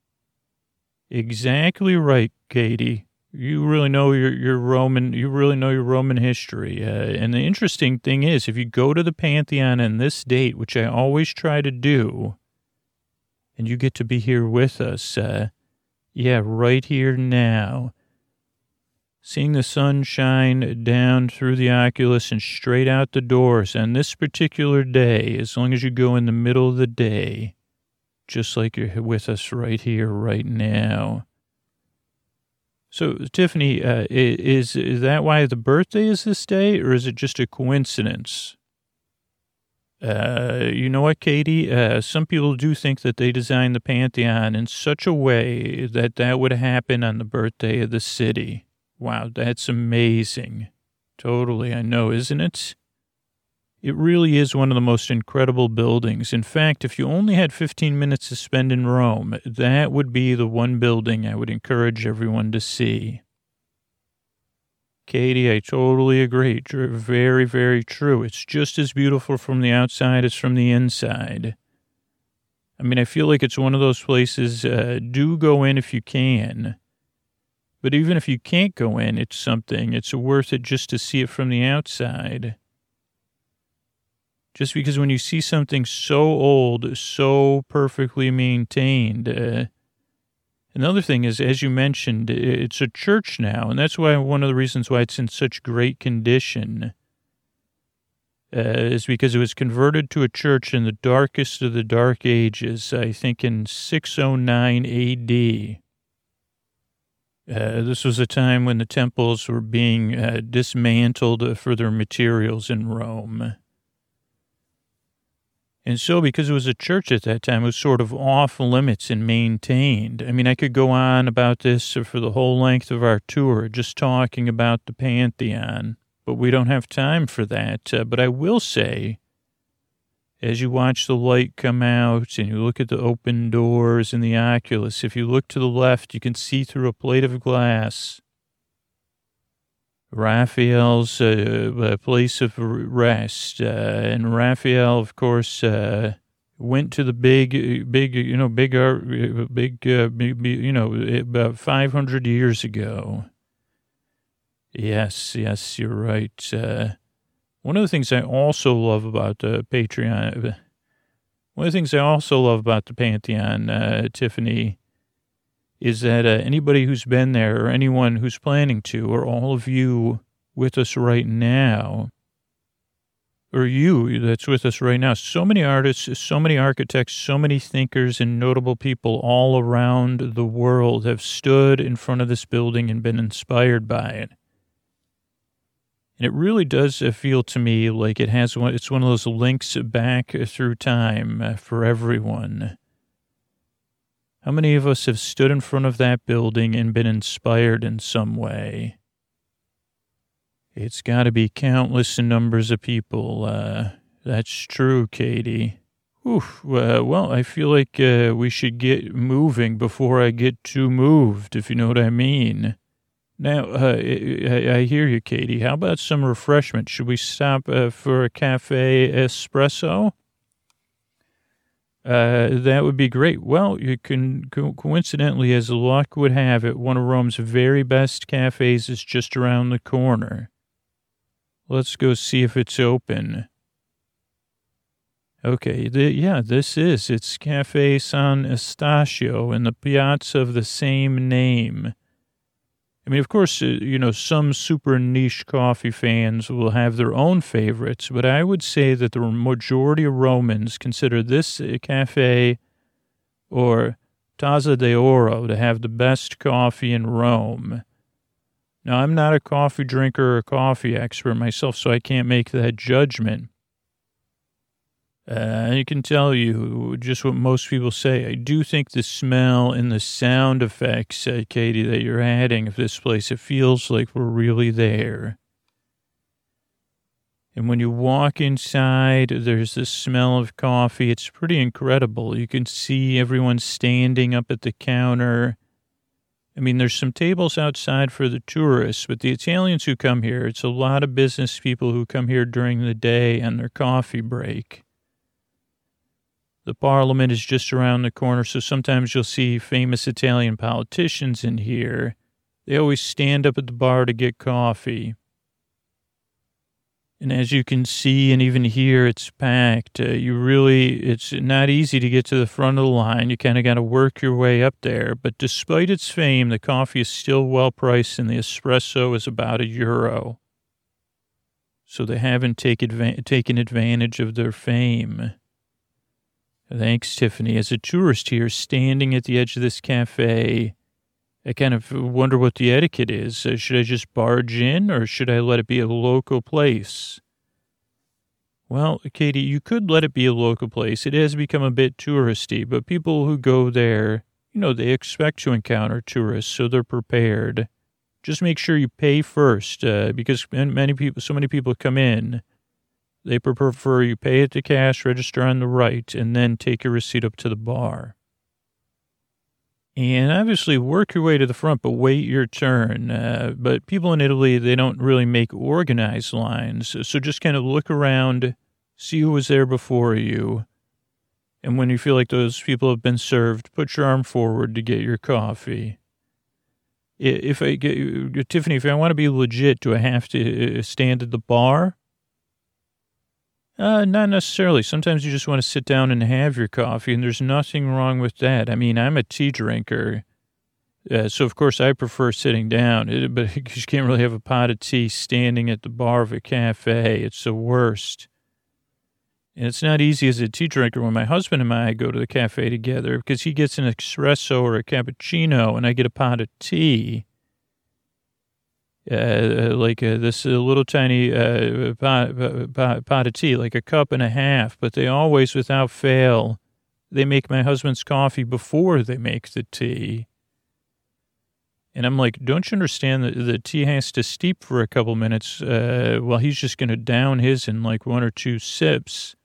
Exactly right, Katie. You really know your Roman. You really know your Roman history. And the interesting thing is, if you go to the Pantheon on this date, which I always try to do, and you get to be here with us, right here now, seeing the sun shine down through the oculus and straight out the doors on this particular day, as long as you go in the middle of the day, just like you're with us right here, right now. So, Tiffany, is that why the birthday is this day, or is it just a coincidence? You know what, Katie? Some people do think that they designed the Pantheon in such a way that would happen on the birthday of the city. Wow, that's amazing. Totally, I know, isn't it? It really is one of the most incredible buildings. In fact, if you only had 15 minutes to spend in Rome, that would be the one building I would encourage everyone to see. Katie, I totally agree. Very, very true. It's just as beautiful from the outside as from the inside. I mean, I feel like it's one of those places, do go in if you can. But even if you can't go in, it's worth it just to see it from the outside. Just because when you see something so old, so perfectly maintained, another thing is, as you mentioned, it's a church now, and that's why one of the reasons why it's in such great condition is because it was converted to a church in the darkest of the dark ages, I think in 609 A.D. This was a time when the temples were being dismantled for their materials in Rome. And so because it was a church at that time, it was sort of off limits and maintained. I mean, I could go on about this for the whole length of our tour, just talking about the Pantheon, but we don't have time for that. But I will say, as you watch the light come out and you look at the open doors in the oculus, if you look to the left, you can see through a plate of glass Raphael's place of rest. And Raphael, of course, went to the about 500 years ago. Yes, you're right. One of the things I also love about the Patreon, one of the things I also love about the Pantheon, Tiffany, is that anybody who's been there or anyone who's planning to, or all of you with us right now, or you that's with us right now, so many artists, so many architects, so many thinkers and notable people all around the world have stood in front of this building and been inspired by it. And it really does feel to me like it's one of those links back through time for everyone. How many of us have stood in front of that building and been inspired in some way? It's got to be countless numbers of people. That's true, Katie. Well, I feel like we should get moving before I get too moved, if you know what I mean. Now, I hear you, Katie. How about some refreshment? Should we stop for a cafe espresso? That would be great. Well, you can, coincidentally, as luck would have it, one of Rome's very best cafes is just around the corner. Let's go see if it's open. Okay, it's Cafe San Estacio in the piazza of the same name. I mean, of course, some super niche coffee fans will have their own favorites, but I would say that the majority of Romans consider this cafe or Tazza d'Oro to have the best coffee in Rome. Now, I'm not a coffee drinker or a coffee expert myself, so I can't make that judgment. I can tell you just what most people say. I do think the smell and the sound effects, Katie, that you're adding of this place, it feels like we're really there. And when you walk inside, there's the smell of coffee. It's pretty incredible. You can see everyone standing up at the counter. I mean, there's some tables outside for the tourists, but the Italians who come here, it's a lot of business people who come here during the day on their coffee break. The parliament is just around the corner, so sometimes you'll see famous Italian politicians in here. They always stand up at the bar to get coffee. And as you can see and even hear, it's packed. It's not easy to get to the front of the line. You kind of got to work your way up there. But despite its fame, the coffee is still well priced, and the espresso is about €1. So they haven't taken advantage of their fame. Thanks, Tiffany. As a tourist here, standing at the edge of this cafe, I kind of wonder what the etiquette is. Should I just barge in, or should I let it be a local place? Well, Katie, you could let it be a local place. It has become a bit touristy, but people who go there, they expect to encounter tourists, so they're prepared. Just make sure you pay first, because so many people come in. They prefer you pay at the cash register on the right and then take your receipt up to the bar. And obviously work your way to the front, but wait your turn. But people in Italy, they don't really make organized lines. So just kind of look around, see who was there before you. And when you feel like those people have been served, put your arm forward to get your coffee. Tiffany, if I want to be legit, do I have to stand at the bar? Not necessarily. Sometimes you just want to sit down and have your coffee, and there's nothing wrong with that. I mean, I'm a tea drinker, so of course I prefer sitting down, but you can't really have a pot of tea standing at the bar of a cafe. It's the worst. And it's not easy as a tea drinker when my husband and I go to the cafe together because he gets an espresso or a cappuccino, and I get a pot of tea. This little tiny pot of tea, like a cup and a half, but they always, without fail, they make my husband's coffee before they make the tea. And I'm like, don't you understand that the tea has to steep for a couple minutes while he's just going to down his in like 1 or 2 sips?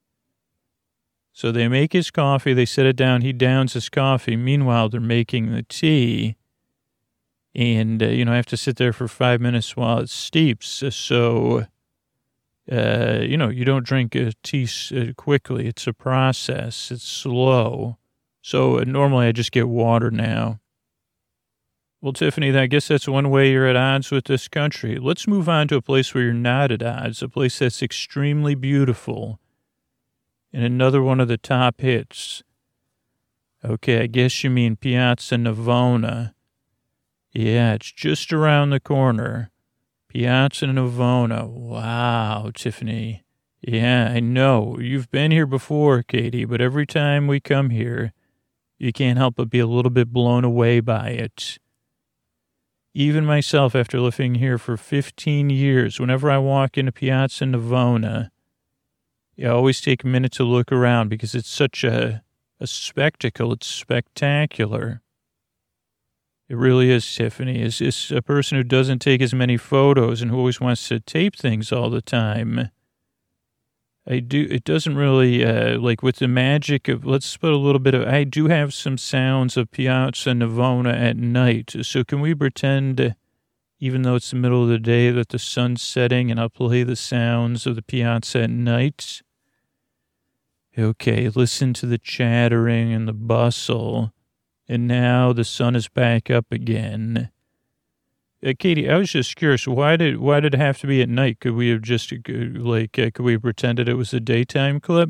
So they make his coffee, they set it down, he downs his coffee. Meanwhile, they're making the tea. And, I have to sit there for 5 minutes while it steeps. So, you don't drink tea quickly. It's a process. It's slow. So normally I just get water now. Well, Tiffany, I guess that's one way you're at odds with this country. Let's move on to a place where you're not at odds, a place that's extremely beautiful. And another one of the top hits. Okay, I guess you mean Piazza Navona. Yeah, it's just around the corner. Piazza Navona. Wow, Tiffany. Yeah, I know. You've been here before, Katie, but every time we come here, you can't help but be a little bit blown away by it. Even myself, after living here for 15 years, whenever I walk into Piazza Navona, I always take a minute to look around because it's such a spectacle. It's spectacular. It really is, Tiffany. Is this a person who doesn't take as many photos and who always wants to tape things all the time? It doesn't really, like with the magic of, let's put a little bit of, I do have some sounds of Piazza Navona at night. So can we pretend, even though it's the middle of the day, that the sun's setting and I'll play the sounds of the piazza at night? Okay, listen to the chattering and the bustle. And now the sun is back up again. Katie, I was just curious. Why did it have to be at night? Could we have just could we have pretended it was a daytime clip?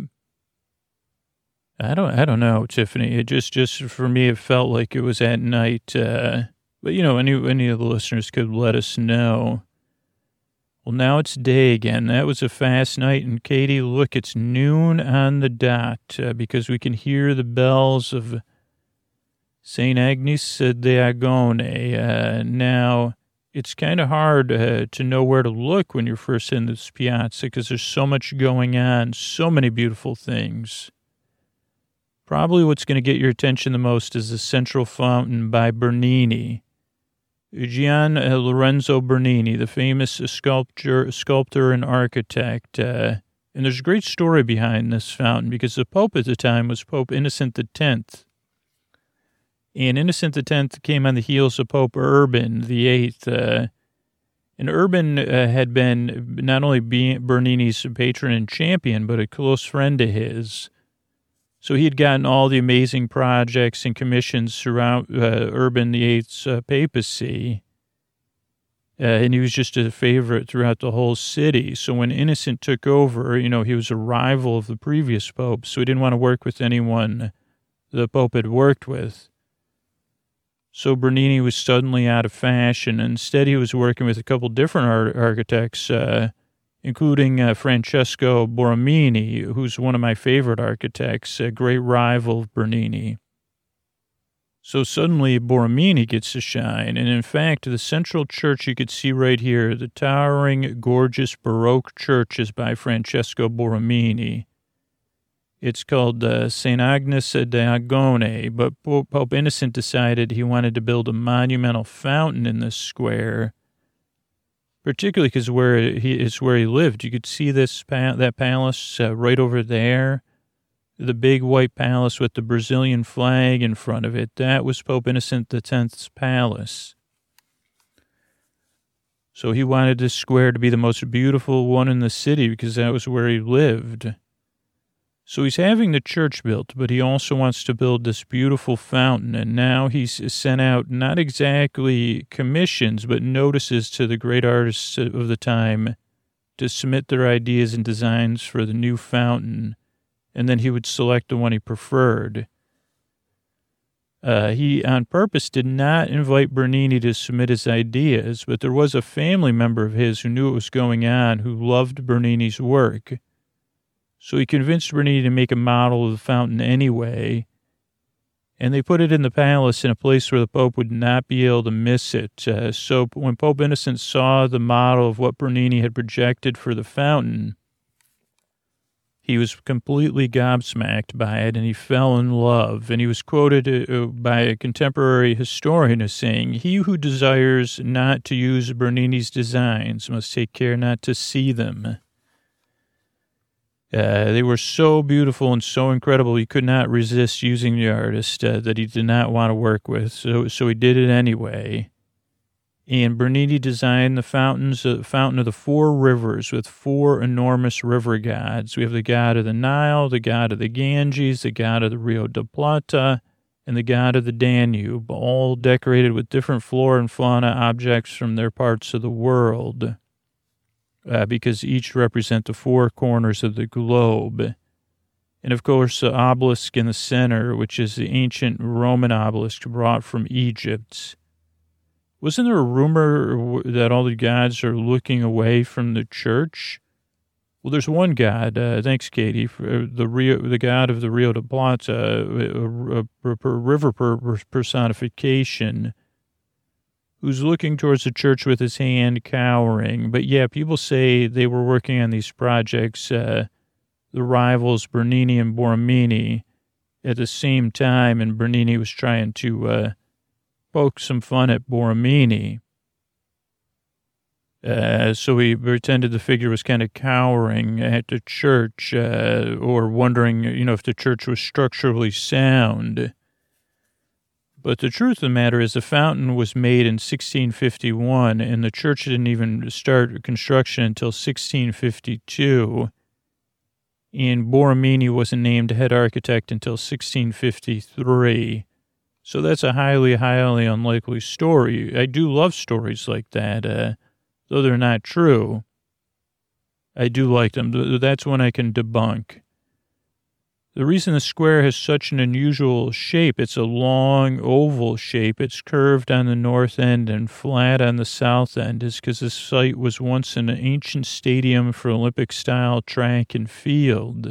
I don't know, Tiffany. It just for me, it felt like it was at night. But any of the listeners could let us know. Well, now it's day again. That was a fast night, and Katie, look, it's noon on the dot because we can hear the bells of St. Agnes de Agone. Now, it's kind of hard to know where to look when you're first in this piazza because there's so much going on, so many beautiful things. Probably what's going to get your attention the most is the Central Fountain by Bernini. Gian Lorenzo Bernini, the famous sculptor and architect. And there's a great story behind this fountain because the Pope at the time was Pope Innocent X. And Innocent X came on the heels of Pope Urban VIII. And Urban had been not only Bernini's patron and champion, but a close friend of his. So he had gotten all the amazing projects and commissions throughout Urban VIII's papacy. And he was just a favorite throughout the whole city. So when Innocent took over, he was a rival of the previous Pope. So he didn't want to work with anyone the Pope had worked with. So Bernini was suddenly out of fashion. Instead, he was working with a couple different architects, including Francesco Borromini, who's one of my favorite architects, a great rival of Bernini. So suddenly Borromini gets to shine. And in fact, the central church you could see right here, the towering, gorgeous Baroque church is by Francesco Borromini. It's called St. Agnes de Agone, but Pope Innocent decided he wanted to build a monumental fountain in this square, particularly because it's where he lived. You could see that palace right over there, the big white palace with the Brazilian flag in front of it. That was Pope Innocent X's palace. So he wanted this square to be the most beautiful one in the city because that was where he lived. So he's having the church built, but he also wants to build this beautiful fountain. And now he's sent out not exactly commissions, but notices to the great artists of the time to submit their ideas and designs for the new fountain, and then he would select the one he preferred. He, on purpose, did not invite Bernini to submit his ideas, but there was a family member of his who knew what was going on, who loved Bernini's work. So he convinced Bernini to make a model of the fountain anyway, and they put it in the palace in a place where the Pope would not be able to miss it. So when Pope Innocent saw the model of what Bernini had projected for the fountain, he was completely gobsmacked by it, and he fell in love. And he was quoted by a contemporary historian as saying, "He who desires not to use Bernini's designs must take care not to see them." They were so beautiful and so incredible, he could not resist using the artist that he did not want to work with. So he did it anyway. And Bernini designed the fountain of the four rivers with four enormous river gods. We have the god of the Nile, the god of the Ganges, the god of the Rio de Plata, and the god of the Danube, all decorated with different flora and fauna objects from their parts of the world. Because each represent the four corners of the globe. And, of course, the obelisk in the center, which is the ancient Roman obelisk brought from Egypt. Wasn't there a rumor that all the gods are looking away from the church? Well, there's one god, thanks, Katie, for the god of the Rio de Plata, a river personification, who's looking towards the church with his hand cowering. But yeah, people say they were working on these projects, the rivals Bernini and Borromini, at the same time, and Bernini was trying to poke some fun at Borromini. So he pretended the figure was kind of cowering at the church, or wondering, if the church was structurally sound. But the truth of the matter is the fountain was made in 1651, and the church didn't even start construction until 1652. And Borromini wasn't named head architect until 1653. So that's a highly, highly unlikely story. I do love stories like that, though they're not true. I do like them. That's one I can debunk. The reason the square has such an unusual shape, it's a long oval shape, it's curved on the north end and flat on the south end, is because this site was once an ancient stadium for Olympic-style track and field.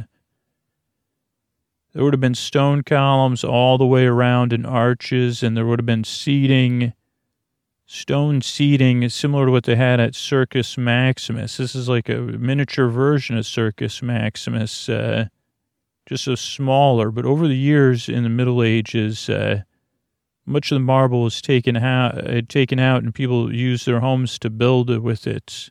There would have been stone columns all the way around and arches, and there would have been seating, stone seating, similar to what they had at Circus Maximus. This is like a miniature version of Circus Maximus, just a smaller, but over the years in the Middle Ages, much of the marble was taken out, and people used their homes to build it with it.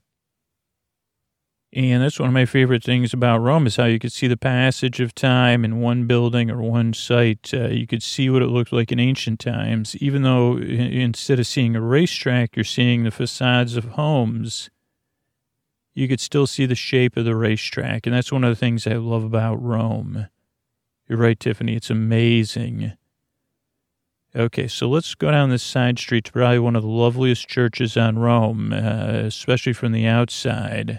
And that's one of my favorite things about Rome, is how you could see the passage of time in one building or one site. You could see what it looked like in ancient times, even though instead of seeing a racetrack, you're seeing the facades of homes. You could still see the shape of the racetrack, and that's one of the things I love about Rome. You're right, Tiffany. It's amazing. Okay, so let's go down this side street to probably one of the loveliest churches on Rome, especially from the outside.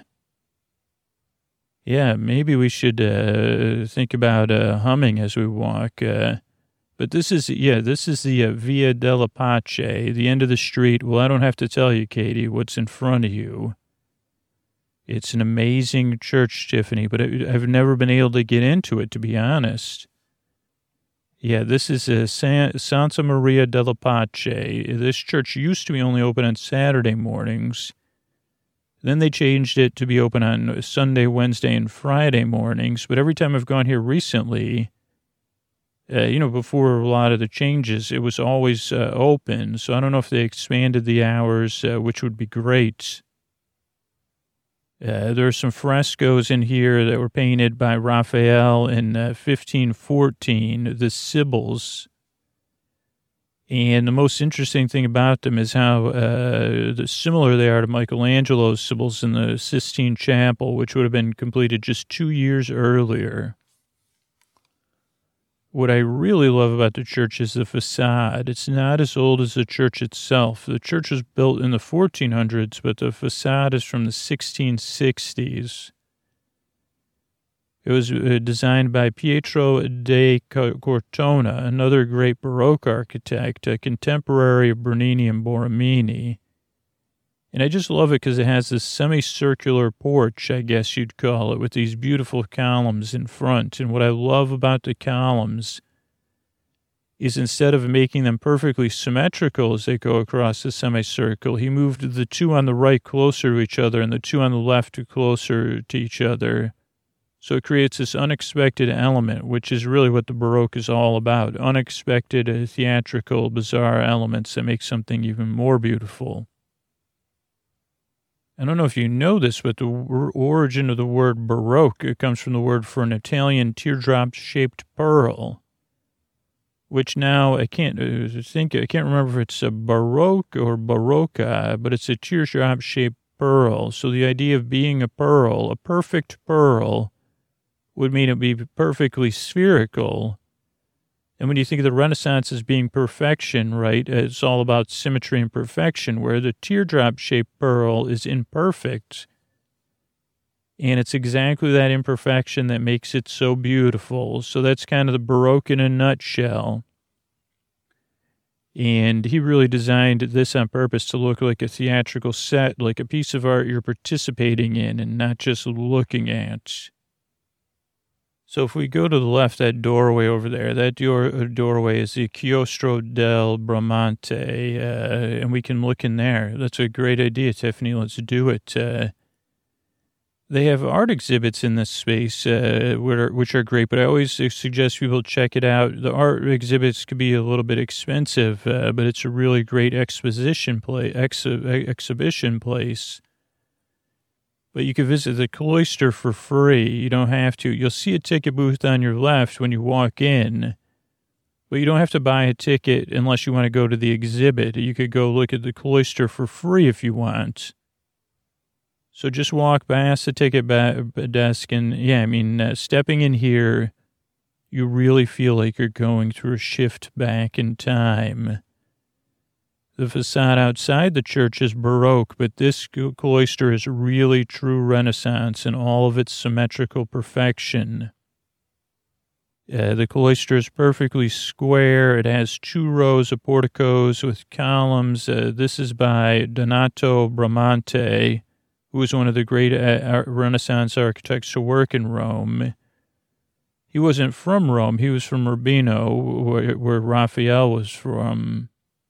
Yeah, maybe we should think about humming as we walk. But this is the Via della Pace, the end of the street. Well, I don't have to tell you, Katie, what's in front of you. It's an amazing church, Tiffany, but I've never been able to get into it, to be honest. Yeah, this is Santa Maria della Pace. This church used to be only open on Saturday mornings. Then they changed it to be open on Sunday, Wednesday, and Friday mornings. But every time I've gone here recently, before a lot of the changes, it was always open. So I don't know if they expanded the hours, which would be great. There are some frescoes in here that were painted by Raphael in 1514, the Sibyls. And the most interesting thing about them is how similar they are to Michelangelo's Sibyls in the Sistine Chapel, which would have been completed just 2 years earlier. what I really love about the church is the facade. It's not as old as the church itself. The church was built in the 1400s, but the facade is from the 1660s. It was designed by Pietro da Cortona, another great Baroque architect, a contemporary of Bernini and Borromini. And I just love it because it has this semicircular porch, I guess you'd call it, with these beautiful columns in front. And what I love about the columns is instead of making them perfectly symmetrical as they go across the semicircle, he moved the two on the right closer to each other and the two on the left closer to each other. So it creates this unexpected element, which is really what the Baroque is all about. Unexpected, theatrical, bizarre elements that make something even more beautiful. I don't know if you know this, but the origin of the word Baroque, it comes from the word for an Italian teardrop-shaped pearl, which now I can't remember if it's a Baroque or Barocca, but it's a teardrop-shaped pearl. So the idea of being a pearl, a perfect pearl, would mean it be perfectly spherical. And when you think of the Renaissance as being perfection, right, it's all about symmetry and perfection, where the teardrop-shaped pearl is imperfect. And it's exactly that imperfection that makes it so beautiful. So that's kind of the Baroque in a nutshell. And he really designed this on purpose to look like a theatrical set, like a piece of art you're participating in and not just looking at. So if we go to the left, that doorway over there, that doorway is the Chiostro del Bramante, and we can look in there. That's a great idea, Tiffany. Let's do it. They have art exhibits in this space, which are great, but I always suggest people check it out. The art exhibits could be a little bit expensive, but it's a really great exhibition place. But you can visit the cloister for free. You don't have to. You'll see a ticket booth on your left when you walk in, but you don't have to buy a ticket unless you want to go to the exhibit. You could go look at the cloister for free if you want. So just walk past the ticket desk and, stepping in here, you really feel like you're going through a shift back in time. The facade outside the church is Baroque, but this cloister is really true Renaissance in all of its symmetrical perfection. The cloister is perfectly square. It has 2 rows of porticos with columns. This is by Donato Bramante, who was one of the great Renaissance architects to work in Rome. He wasn't from Rome. He was from Urbino, where Raphael was from.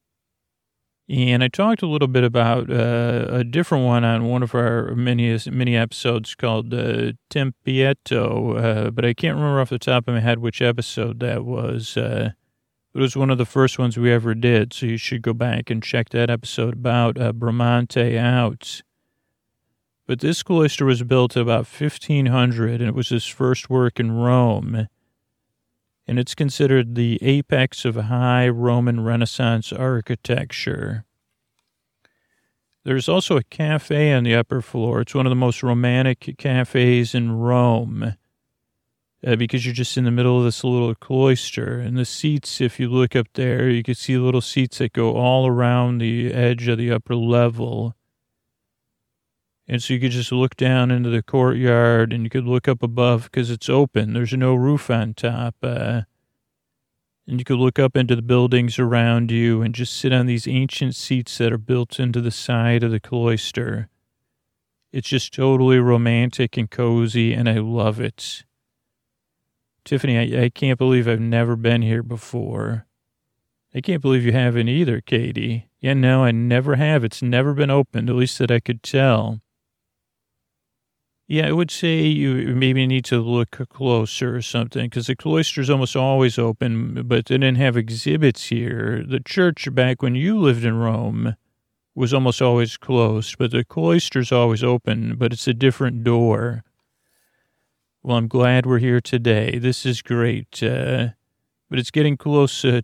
And I talked a little bit about a different one on one of our mini episodes called Tempietto, but I can't remember off the top of my head which episode that was. It was one of the first ones we ever did, so you should go back and check that episode about Bramante out. But this cloister was built about 1500, and it was his first work in Rome. And it's considered the apex of high Roman Renaissance architecture. There's also a cafe on the upper floor. It's one of the most romantic cafes in Rome because you're just in the middle of this little cloister. And the seats, if you look up there, you can see little seats that go all around the edge of the upper level. And so you could just look down into the courtyard and you could look up above because it's open. There's no roof on top. And you could look up into the buildings around you and just sit on these ancient seats that are built into the side of the cloister. It's just totally romantic and cozy, and I love it. Tiffany, I can't believe I've never been here before. I can't believe you haven't either, Katie. Yeah, no, I never have. It's never been opened, at least that I could tell. Yeah, I would say you maybe need to look closer or something, because the cloister is almost always open, but they didn't have exhibits here. The church, back when you lived in Rome, was almost always closed, but the cloister's always open, but it's a different door. Well, I'm glad we're here today. This is great. But it's getting close to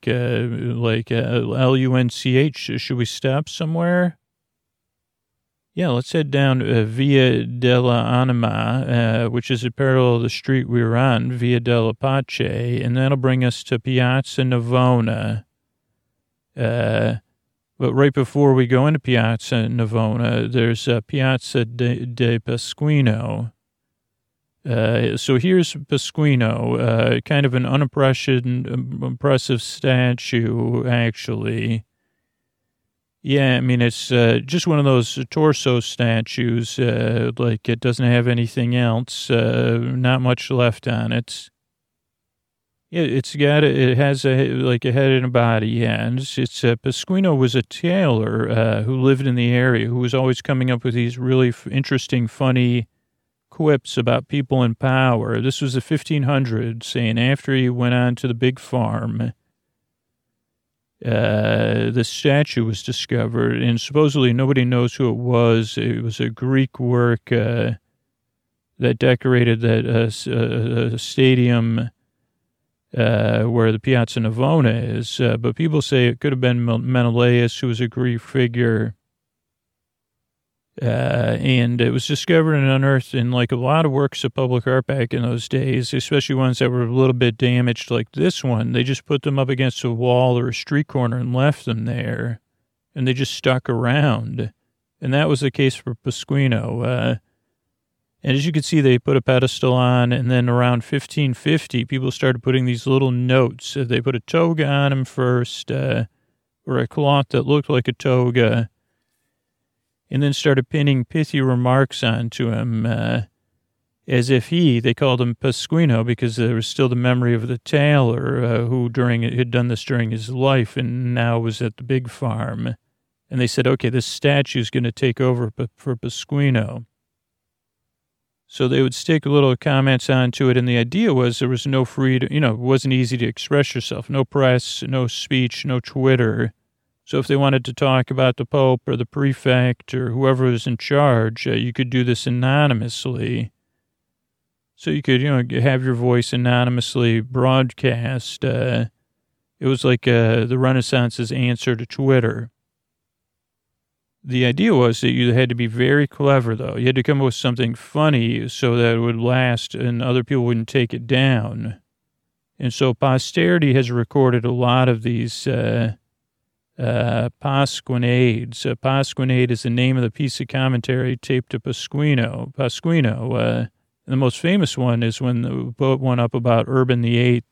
LUNCH. Should we stop somewhere? Yeah, let's head down Via della Anima, which is a parallel of the street we were on, Via della Pace, and that'll bring us to Piazza Navona. But right before we go into Piazza Navona, there's Piazza de Pasquino. So here's Pasquino, kind of an unimpressive statue, actually. Yeah, I mean, it's just one of those torso statues, like it doesn't have anything else, not much left on it. Yeah, it has a head and a body, yeah. And it's Pasquino was a tailor who lived in the area, who was always coming up with these really interesting, funny quips about people in power. This was the 1500s, saying after he went on to the big farm, the statue was discovered, and supposedly nobody knows who it was. It was a Greek work that decorated that stadium where the Piazza Navona is. But people say it could have been Menelaus, who was a Greek figure. And it was discovered and unearthed in like a lot of works of public art back in those days, especially ones that were a little bit damaged like this one. They just put them up against a wall or a street corner and left them there, and they just stuck around. And that was the case for Pasquino. And as you can see, they put a pedestal on, and then around 1550, people started putting these little notes. They put a toga on him first, or a cloth that looked like a toga, and then started pinning pithy remarks onto him, as if they called him Pasquino because there was still the memory of the tailor who had done this during his life and now was at the big farm. And they said, okay, this statue's going to take over for Pasquino. So they would stick little comments onto it, and the idea was there was no freedom, it wasn't easy to express yourself, no press, no speech, no Twitter. So if they wanted to talk about the Pope or the prefect or whoever was in charge, you could do this anonymously. So you could, have your voice anonymously broadcast. It was like the Renaissance's answer to Twitter. The idea was that you had to be very clever, though. You had to come up with something funny so that it would last and other people wouldn't take it down. And so posterity has recorded a lot of these Pasquinades. Pasquinade is the name of the piece of commentary taped to Pasquino. The most famous one is when they put one up about Urban VIII,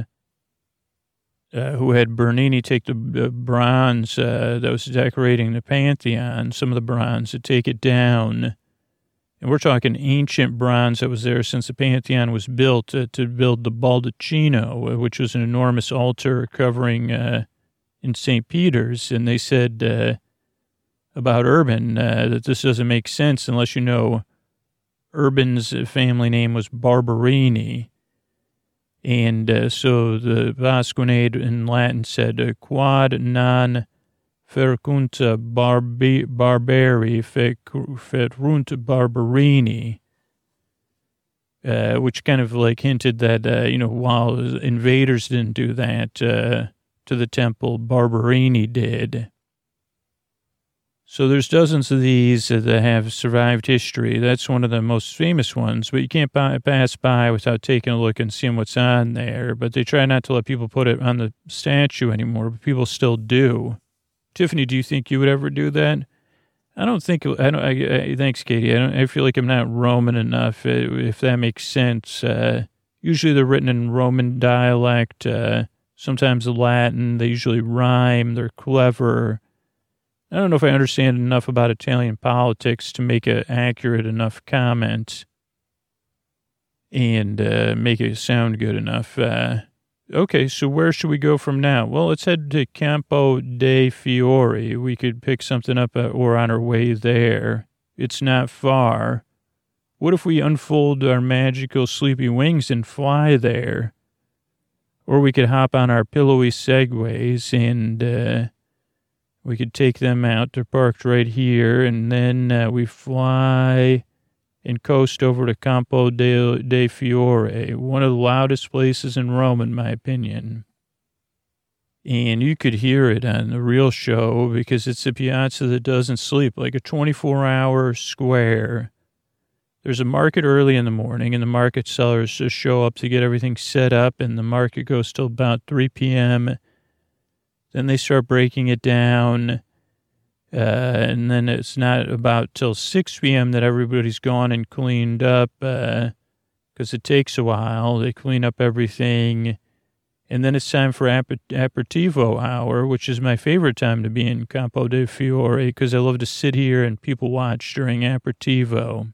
who had Bernini take the bronze that was decorating the Pantheon, some of the bronze, to take it down. And we're talking ancient bronze that was there since the Pantheon was built to build the Baldacchino, which was an enormous altar covering in St. Peter's. And they said about Urban that this doesn't make sense unless you know Urban's family name was Barberini. And so the Pasquinade in Latin said, quad non fercunta barbari ferunt barberini, which kind of like hinted that, while invaders didn't do that to the temple, Barberini did. So there's dozens of these that have survived history. That's one of the most famous ones, but you can't pass by without taking a look and seeing what's on there. But they try not to let people put it on the statue anymore, but people still do. Tiffany, do you think you would ever do that? I don't think, thanks, Katie. I feel like I'm not Roman enough, if that makes sense. Usually they're written in Roman dialect, sometimes Latin. They usually rhyme. They're clever. I don't know if I understand enough about Italian politics to make an accurate enough comment and make it sound good enough. Okay, so where should we go from now? Well, let's head to Campo dei Fiori. We could pick something up or on our way there. It's not far. What if we unfold our magical sleepy wings and fly there? Or we could hop on our pillowy segways and we could take them out. They're parked right here, and then we fly and coast over to Campo dei Fiori, one of the loudest places in Rome, in my opinion. And you could hear it on the real show because it's a piazza that doesn't sleep, like a 24-hour square. There's a market early in the morning, and the market sellers just show up to get everything set up, and the market goes till about 3 p.m. Then they start breaking it down, and then it's not about till 6 p.m. that everybody's gone and cleaned up, because it takes a while. They clean up everything. And then it's time for aperitivo hour, which is my favorite time to be in Campo de Fiore because I love to sit here and people watch during aperitivo.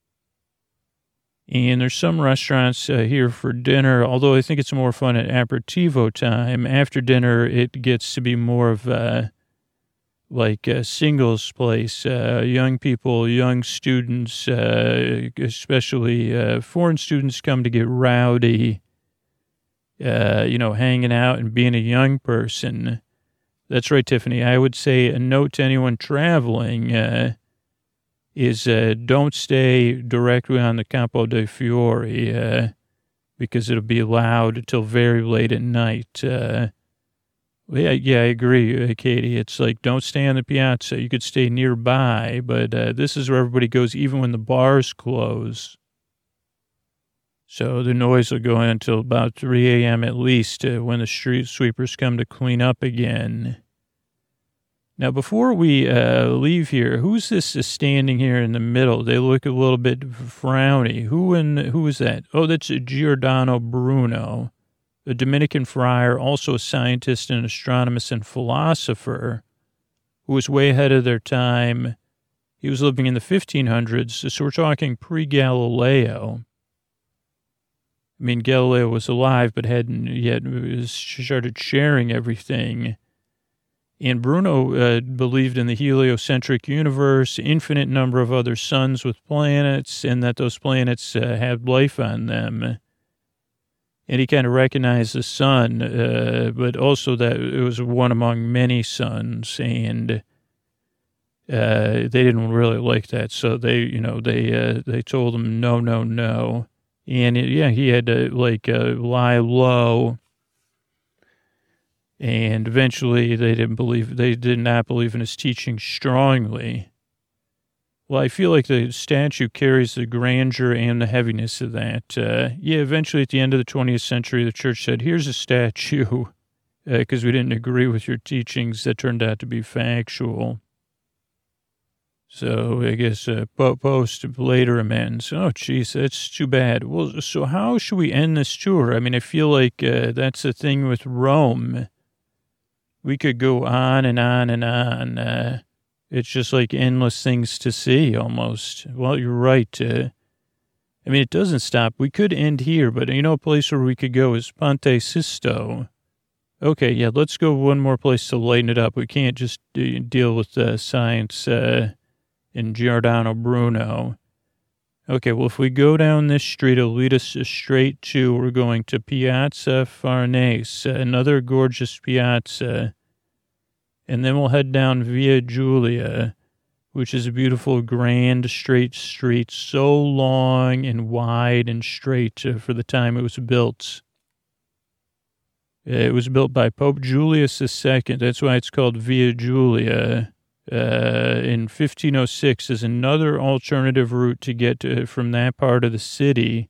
And there's some restaurants here for dinner, although I think it's more fun at aperitivo time. After dinner, it gets to be more of like a singles place. Young people, young students, especially foreign students come to get rowdy. Hanging out and being a young person. That's right, Tiffany. I would say a note to anyone traveling is don't stay directly on the Campo de Fiore because it'll be loud until very late at night. I agree, Katie. It's like don't stay on the piazza. You could stay nearby, but this is where everybody goes even when the bars close. So the noise will go on until about 3 a.m. at least when the street sweepers come to clean up again. Now, before we leave here, who's this standing here in the middle? They look a little bit frowny. Who is that? Oh, that's Giordano Bruno, a Dominican friar, also a scientist and astronomer and philosopher who was way ahead of their time. He was living in the 1500s, so we're talking pre-Galileo. I mean, Galileo was alive, but hadn't yet started sharing everything. And Bruno believed in the heliocentric universe, infinite number of other suns with planets, and that those planets had life on them. And he kind of recognized the sun, but also that it was one among many suns, and they didn't really like that. So they told him no. And he had to lie low. And eventually they did not believe in his teaching strongly. Well, I feel like the statue carries the grandeur and the heaviness of that. Eventually at the end of the 20th century, the church said, here's a statue, because we didn't agree with your teachings that turned out to be factual. So I guess post later amends. Oh, geez, that's too bad. Well, so how should we end this tour? I mean, I feel like that's the thing with Rome. We could go on and on and on. It's just like endless things to see almost. Well, you're right. I mean, it doesn't stop. We could end here, but a place where we could go is Ponte Sisto. Okay, yeah, let's go one more place to lighten it up. We can't just deal with science in Giordano Bruno. Okay, well, if we go down this street, it'll lead us straight to, we're going to Piazza Farnese, another gorgeous piazza. And then we'll head down Via Giulia, which is a beautiful, grand, straight street, so long and wide and straight for the time it was built. It was built by Pope Julius II. That's why it's called Via Giulia. In 1506 is another alternative route to get from that part of the city,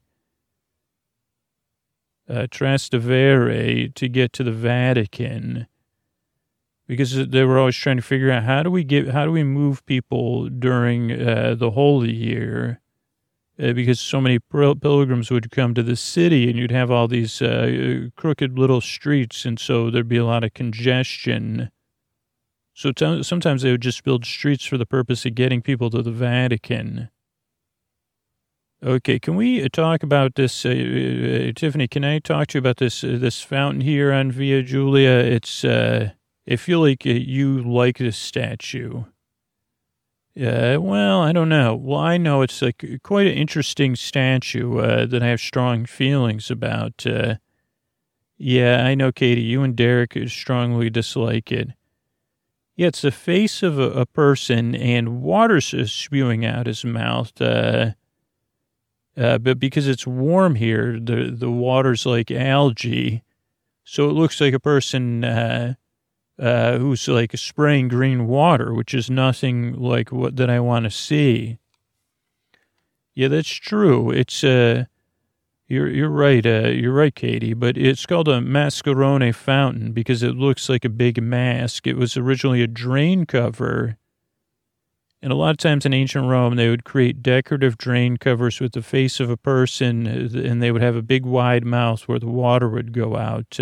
Trastevere, to get to the Vatican, because they were always trying to figure out how do we move people during the Holy Year, because so many pilgrims would come to the city, and you'd have all these crooked little streets, and so there'd be a lot of congestion. So sometimes they would just build streets for the purpose of getting people to the Vatican. Okay, can we talk about this, Tiffany? Can I talk to you about this fountain here on Via Giulia? It's I feel like you like this statue. Well, I don't know. Well, I know it's like quite an interesting statue that I have strong feelings about. Yeah, I know, Katie. You and Derek strongly dislike it. Yeah, it's the face of a person, and water's spewing out his mouth. But because it's warm here, the water's like algae. So it looks like a person who's like spraying green water, which is nothing like what that I want to see. Yeah, that's true. It's you're right. You're right, Katie. But it's called a mascarone fountain because it looks like a big mask. It was originally a drain cover. And a lot of times in ancient Rome, they would create decorative drain covers with the face of a person, and they would have a big wide mouth where the water would go out.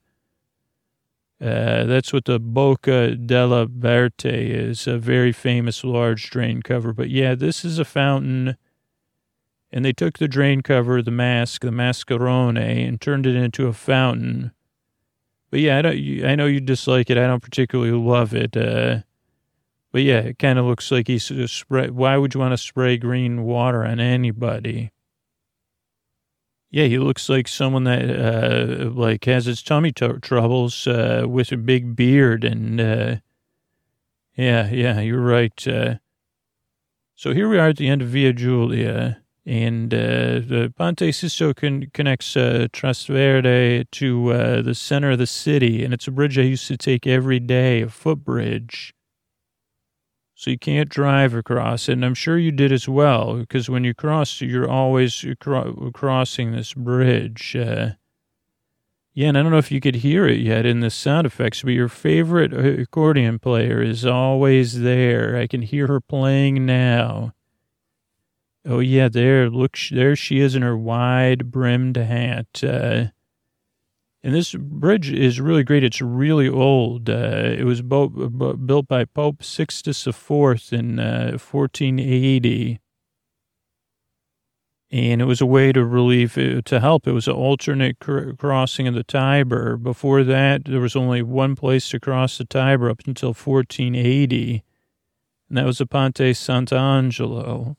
That's what the Bocca della Verte is, a very famous large drain cover. But yeah, this is a fountain, and they took the drain cover, the mask, the mascarone, and turned it into a fountain. But yeah, I know you dislike it. I don't particularly love it. But yeah, it kind of looks like he's spray. Why would you want to spray green water on anybody? Yeah, he looks like someone that like has his tummy troubles with a big beard, and yeah, you're right. So here we are at the end of Via Giulia, and the Ponte Sisto connects Trastevere to the center of the city, and it's a bridge I used to take every day, a footbridge. So you can't drive across it, and I'm sure you did as well, because when you cross, you're always crossing this bridge. Yeah, and I don't know if you could hear it yet in the sound effects, but your favorite accordion player is always there. I can hear her playing now. Oh, yeah, there she is in her wide-brimmed hat. And this bridge is really great. It's really old. It was built by Pope Sixtus IV in 1480. And it was a way to help. It was an alternate crossing of the Tiber. Before that, there was only one place to cross the Tiber up until 1480. And that was the Ponte Sant'Angelo.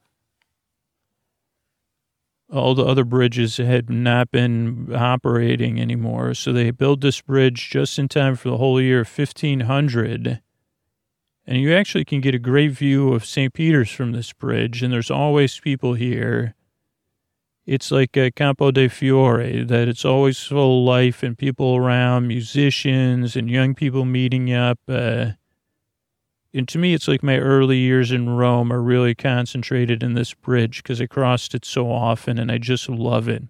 All the other bridges had not been operating anymore, so they built this bridge just in time for the whole year of 1500. And you actually can get a great view of St. Peter's from this bridge, and there's always people here. It's like a Campo de Fiore, that it's always full of life and people around, musicians and young people meeting up. And to me, it's like my early years in Rome are really concentrated in this bridge because I crossed it so often, and I just love it.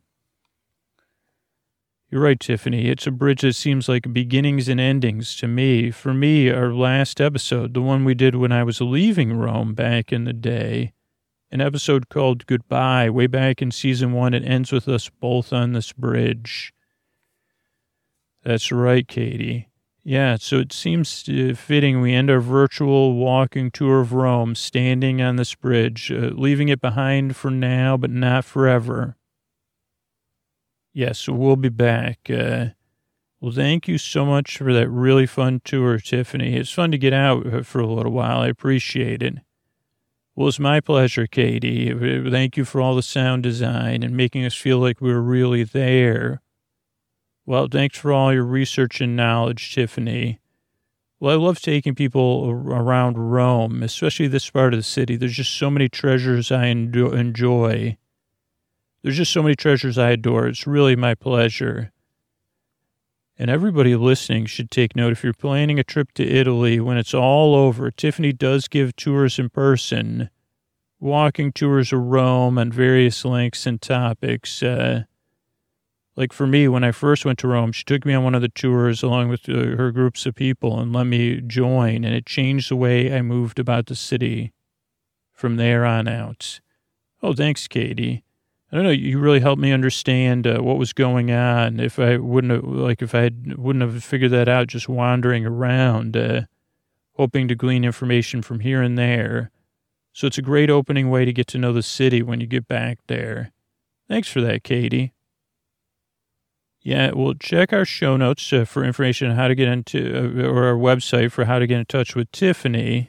You're right, Tiffany. It's a bridge that seems like beginnings and endings to me. For me, our last episode, the one we did when I was leaving Rome back in the day, an episode called Goodbye, way back in season 1, it ends with us both on this bridge. That's right, Katie. Yeah, so it seems fitting we end our virtual walking tour of Rome standing on this bridge, leaving it behind for now, but not forever. Yes, so we'll be back. Well, thank you so much for that really fun tour, Tiffany. It's fun to get out for a little while. I appreciate it. Well, it's my pleasure, Katie. Thank you for all the sound design and making us feel like we were really there. Well, thanks for all your research and knowledge, Tiffany. Well, I love taking people around Rome, especially this part of the city. There's just so many treasures I enjoy. There's just so many treasures I adore. It's really my pleasure. And everybody listening should take note. If you're planning a trip to Italy, when it's all over, Tiffany does give tours in person, walking tours of Rome on various lengths and topics. Like for me, when I first went to Rome, she took me on one of the tours along with her groups of people and let me join, and it changed the way I moved about the city from there on out. Oh, thanks, Katie. I don't know, you really helped me understand what was going on. If I wouldn't have figured that out just wandering around, hoping to glean information from here and there. So it's a great opening way to get to know the city when you get back there. Thanks for that, Katie. Yeah, well, check our show notes for information on how to get into, or our website for how to get in touch with Tiffany.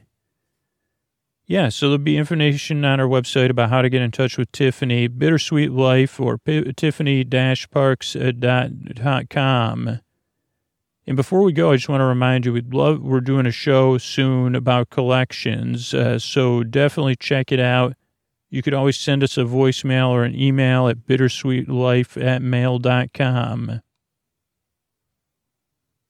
Yeah, so there'll be information on our website about how to get in touch with Tiffany, Bittersweet Life, or tiffany-parks.com. And before we go, I just want to remind you, we're doing a show soon about collections, so definitely check it out. You could always send us a voicemail or an email at bittersweetlife@mail.com.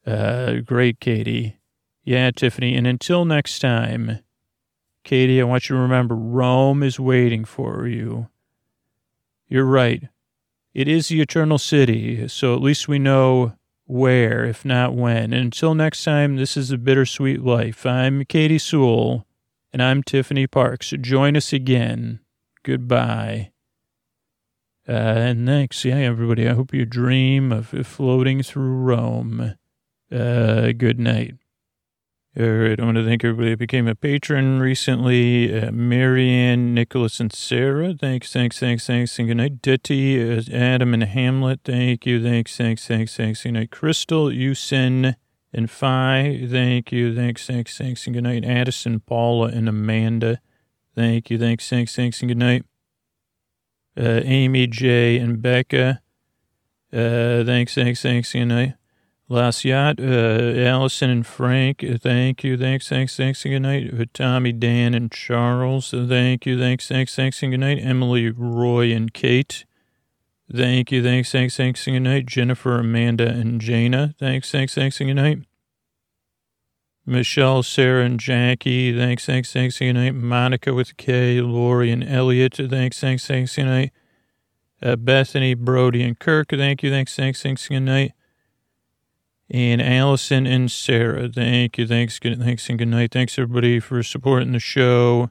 Great, Katie. Yeah, Tiffany. And until next time, Katie, I want you to remember Rome is waiting for you. You're right. It is the eternal city, so at least we know where, if not when. And until next time, this is a bittersweet life. I'm Katie Sewell, and I'm Tiffany Parks. Join us again. Goodbye. And thanks. Yeah, everybody, I hope you dream of floating through Rome. Good night. All right, I want to thank everybody that became a patron recently. Marianne, Nicholas, and Sarah. Thanks. And good night. Ditty, Adam, and Hamlet. Thank you. Thanks. Good night. Crystal, Usin, and Phi. Thank you. Thanks. And good night. Addison, Paula, and Amanda. Thank you. Thanks. And good night. Amy, Jay, and Becca. Thanks. Good night. Lasiat, Allison and Frank, thank you, thanks, and good night. Tommy, Dan, and Charles, thank you, thanks, and good night. Emily, Roy, and Kate, thank you, thanks, and good night. Jennifer, Amanda, and Jana, thanks, and good night. Michelle, Sarah, and Jackie, thanks, and good night. Monica with K, Lori, and Elliot, thanks, and good night. Bethany, Brody, and Kirk, thank you, thanks, and good night. And Allison and Sarah, thank you, thanks, and good night. Thanks, everybody, for supporting the show.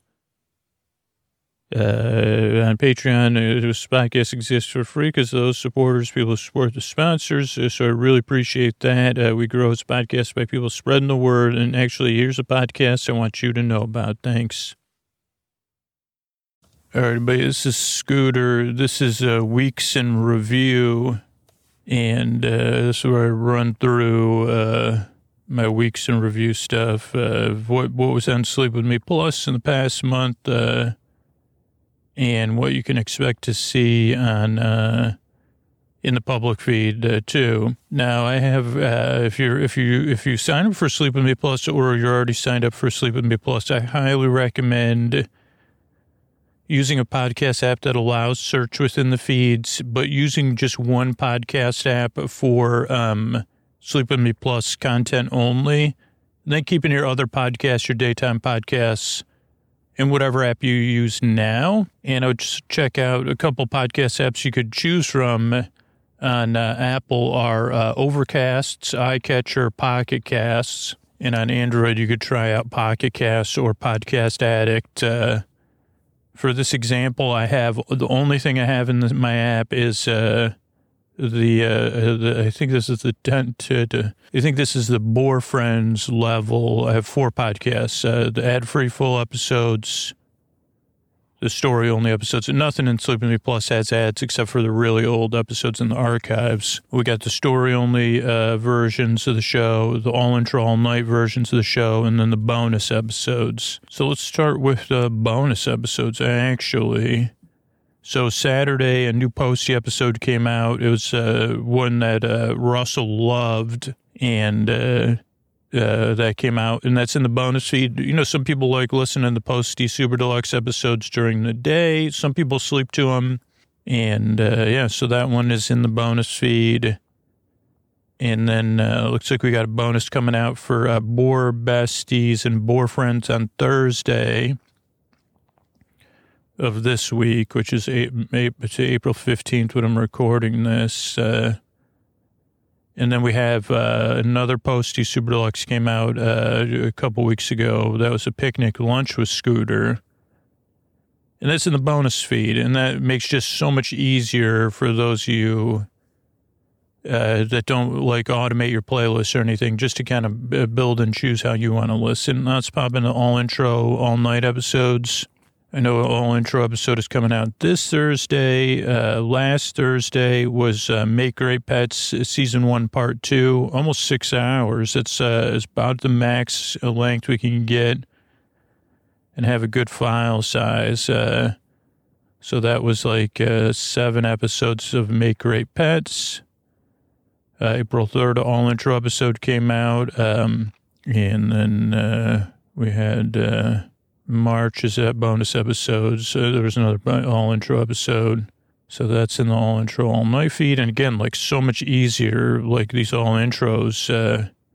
On Patreon, this podcast exists for free because those supporters, people support the sponsors, so I really appreciate that. We grow this podcast by people spreading the word, and actually, here's a podcast I want you to know about. Thanks. All right, everybody, this is Scooter. This is Weeks in Review. And this is where I run through my Weeks in Review stuff, what was on Sleep With Me Plus in the past month, and what you can expect to see on in the public feed too. Now I have if you sign up for Sleep With Me Plus, or you're already signed up for Sleep With Me Plus, I highly recommend using a podcast app that allows search within the feeds, but using just one podcast app for Sleep With Me Plus content only, and then keeping your other podcasts, your daytime podcasts, in whatever app you use now. And I would just check out a couple podcast apps you could choose from on Apple are Overcasts, iCatcher, Pocket Casts, and on Android you could try out Pocket Casts or Podcast Addict. For this example, I have the only thing I have in my app is I think this is the Bore Friends level. I have 4 podcasts, the ad-free full episodes, the story-only episodes, and nothing in Sleep With Me Plus has ads except for the really old episodes in the archives. We got the story-only versions of the show, the all-intro, all-night versions of the show, and then the bonus episodes. So let's start with the bonus episodes, actually. So Saturday, a new Posty episode came out. It was one that Russell loved, and that came out, and that's in the bonus feed. You know, some people like listening to the Posty Super Deluxe episodes during the day. Some people sleep to them. And, so that one is in the bonus feed. And then looks like we got a bonus coming out for Bore Besties and Bore Friends on Thursday of this week, which is April 15th when I'm recording this. And then we have another Posty Super Deluxe came out a couple weeks ago. That was a picnic lunch with Scooter. And that's in the bonus feed. And that makes just so much easier for those of you that don't like automate your playlist or anything, just to kind of build and choose how you want to listen. Let's pop into all intro, all night episodes. I know an all-intro episode is coming out this Thursday. Last Thursday was Make Great Pets Season 1, Part 2. Almost 6 hours. It's about the max length we can get and have a good file size. So that was like 7 episodes of Make Great Pets. April 3rd, all-intro episode came out. And then we had... March is that bonus episodes. There was another all-intro episode. So that's in the all-intro, all-night feed. And again, like so much easier, like these all-intros,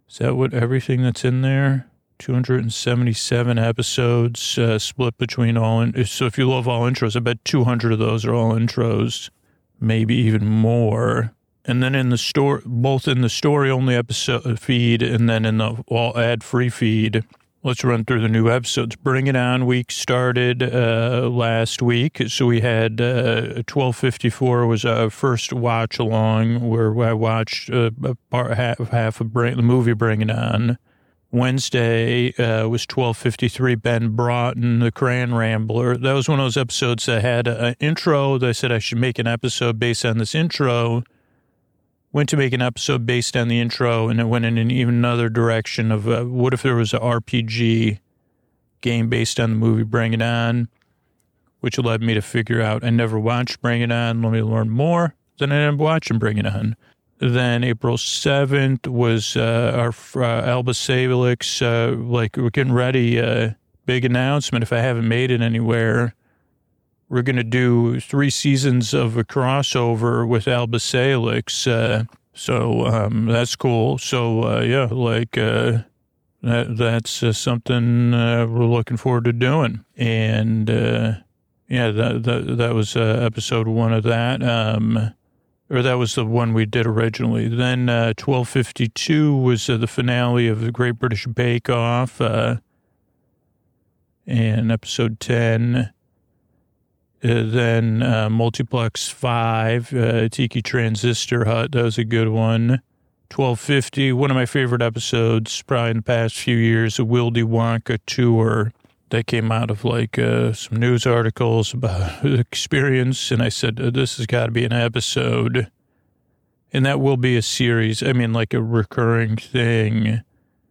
Is that what everything that's in there? 277 episodes split between all. So if you love all intros, I bet 200 of those are all intros, maybe even more. And then in the store, both in the story-only episode feed and then in the all ad-free feed, let's run through the new episodes. Bring It On week started last week. So we had 1254 was our first watch-along where I watched half of the movie Bring It On. Wednesday was 1253, Ben Broughton, The Crayon Rambler. That was one of those episodes that had an intro that I said I should make an episode based on this intro. Went to make an episode based on the intro, and it went in an even another direction of what if there was an RPG game based on the movie Bring It On, which led me to figure out I never watched Bring It On. Let me learn more. Then I ended up watching Bring It On. Then April 7th was our Alba Salix, we're getting ready, big announcement if I haven't made it anywhere. We're going to do 3 seasons of a crossover with Alba Salix, so that's cool. So, that's something we're looking forward to doing. And, that was episode 1 of that. Or that was the one we did originally. Then 1252 was the finale of the Great British Bake Off, and episode 10. Then Multiplex 5, Tiki Transistor Hut. That was a good one. 1250, one of my favorite episodes probably in the past few years, a Willy Wonka tour. That came out of some news articles about the experience. And I said, this has got to be an episode. And that will be a series. I mean, like a recurring thing.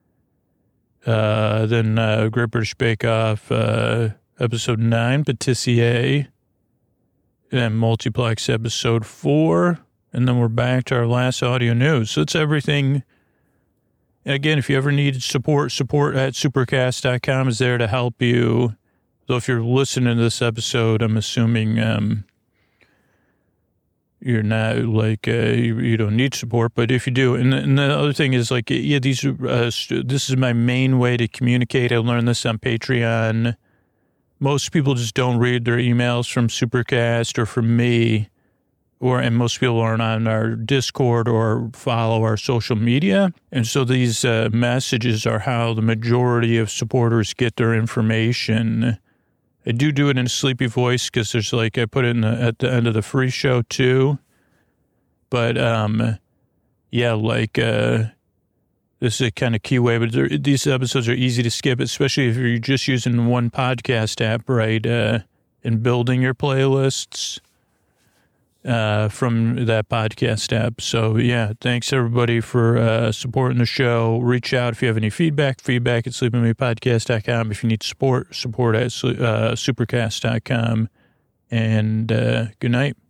Then Great British Bake Off, episode 9, Patissier. And Multiplex episode 4. And then we're back to our last audio news. So it's everything. Again, if you ever need support at supercast.com is there to help you. So if you're listening to this episode, I'm assuming you're not you don't need support, but if you do, and the other thing is this is my main way to communicate. I learned this on Patreon. Most people just don't read their emails from Supercast or from me. And most people aren't on our Discord or follow our social media. And so these messages are how the majority of supporters get their information. I do it in a sleepy voice because there's I put it at the end of the free show too. But, this is a kind of key way. But these episodes are easy to skip, especially if you're just using one podcast app, right, and building your playlists. From that podcast app. So, thanks everybody for supporting the show. Reach out if you have any feedback at sleepingmepodcast.com. If you need support at supercast.com. And good night.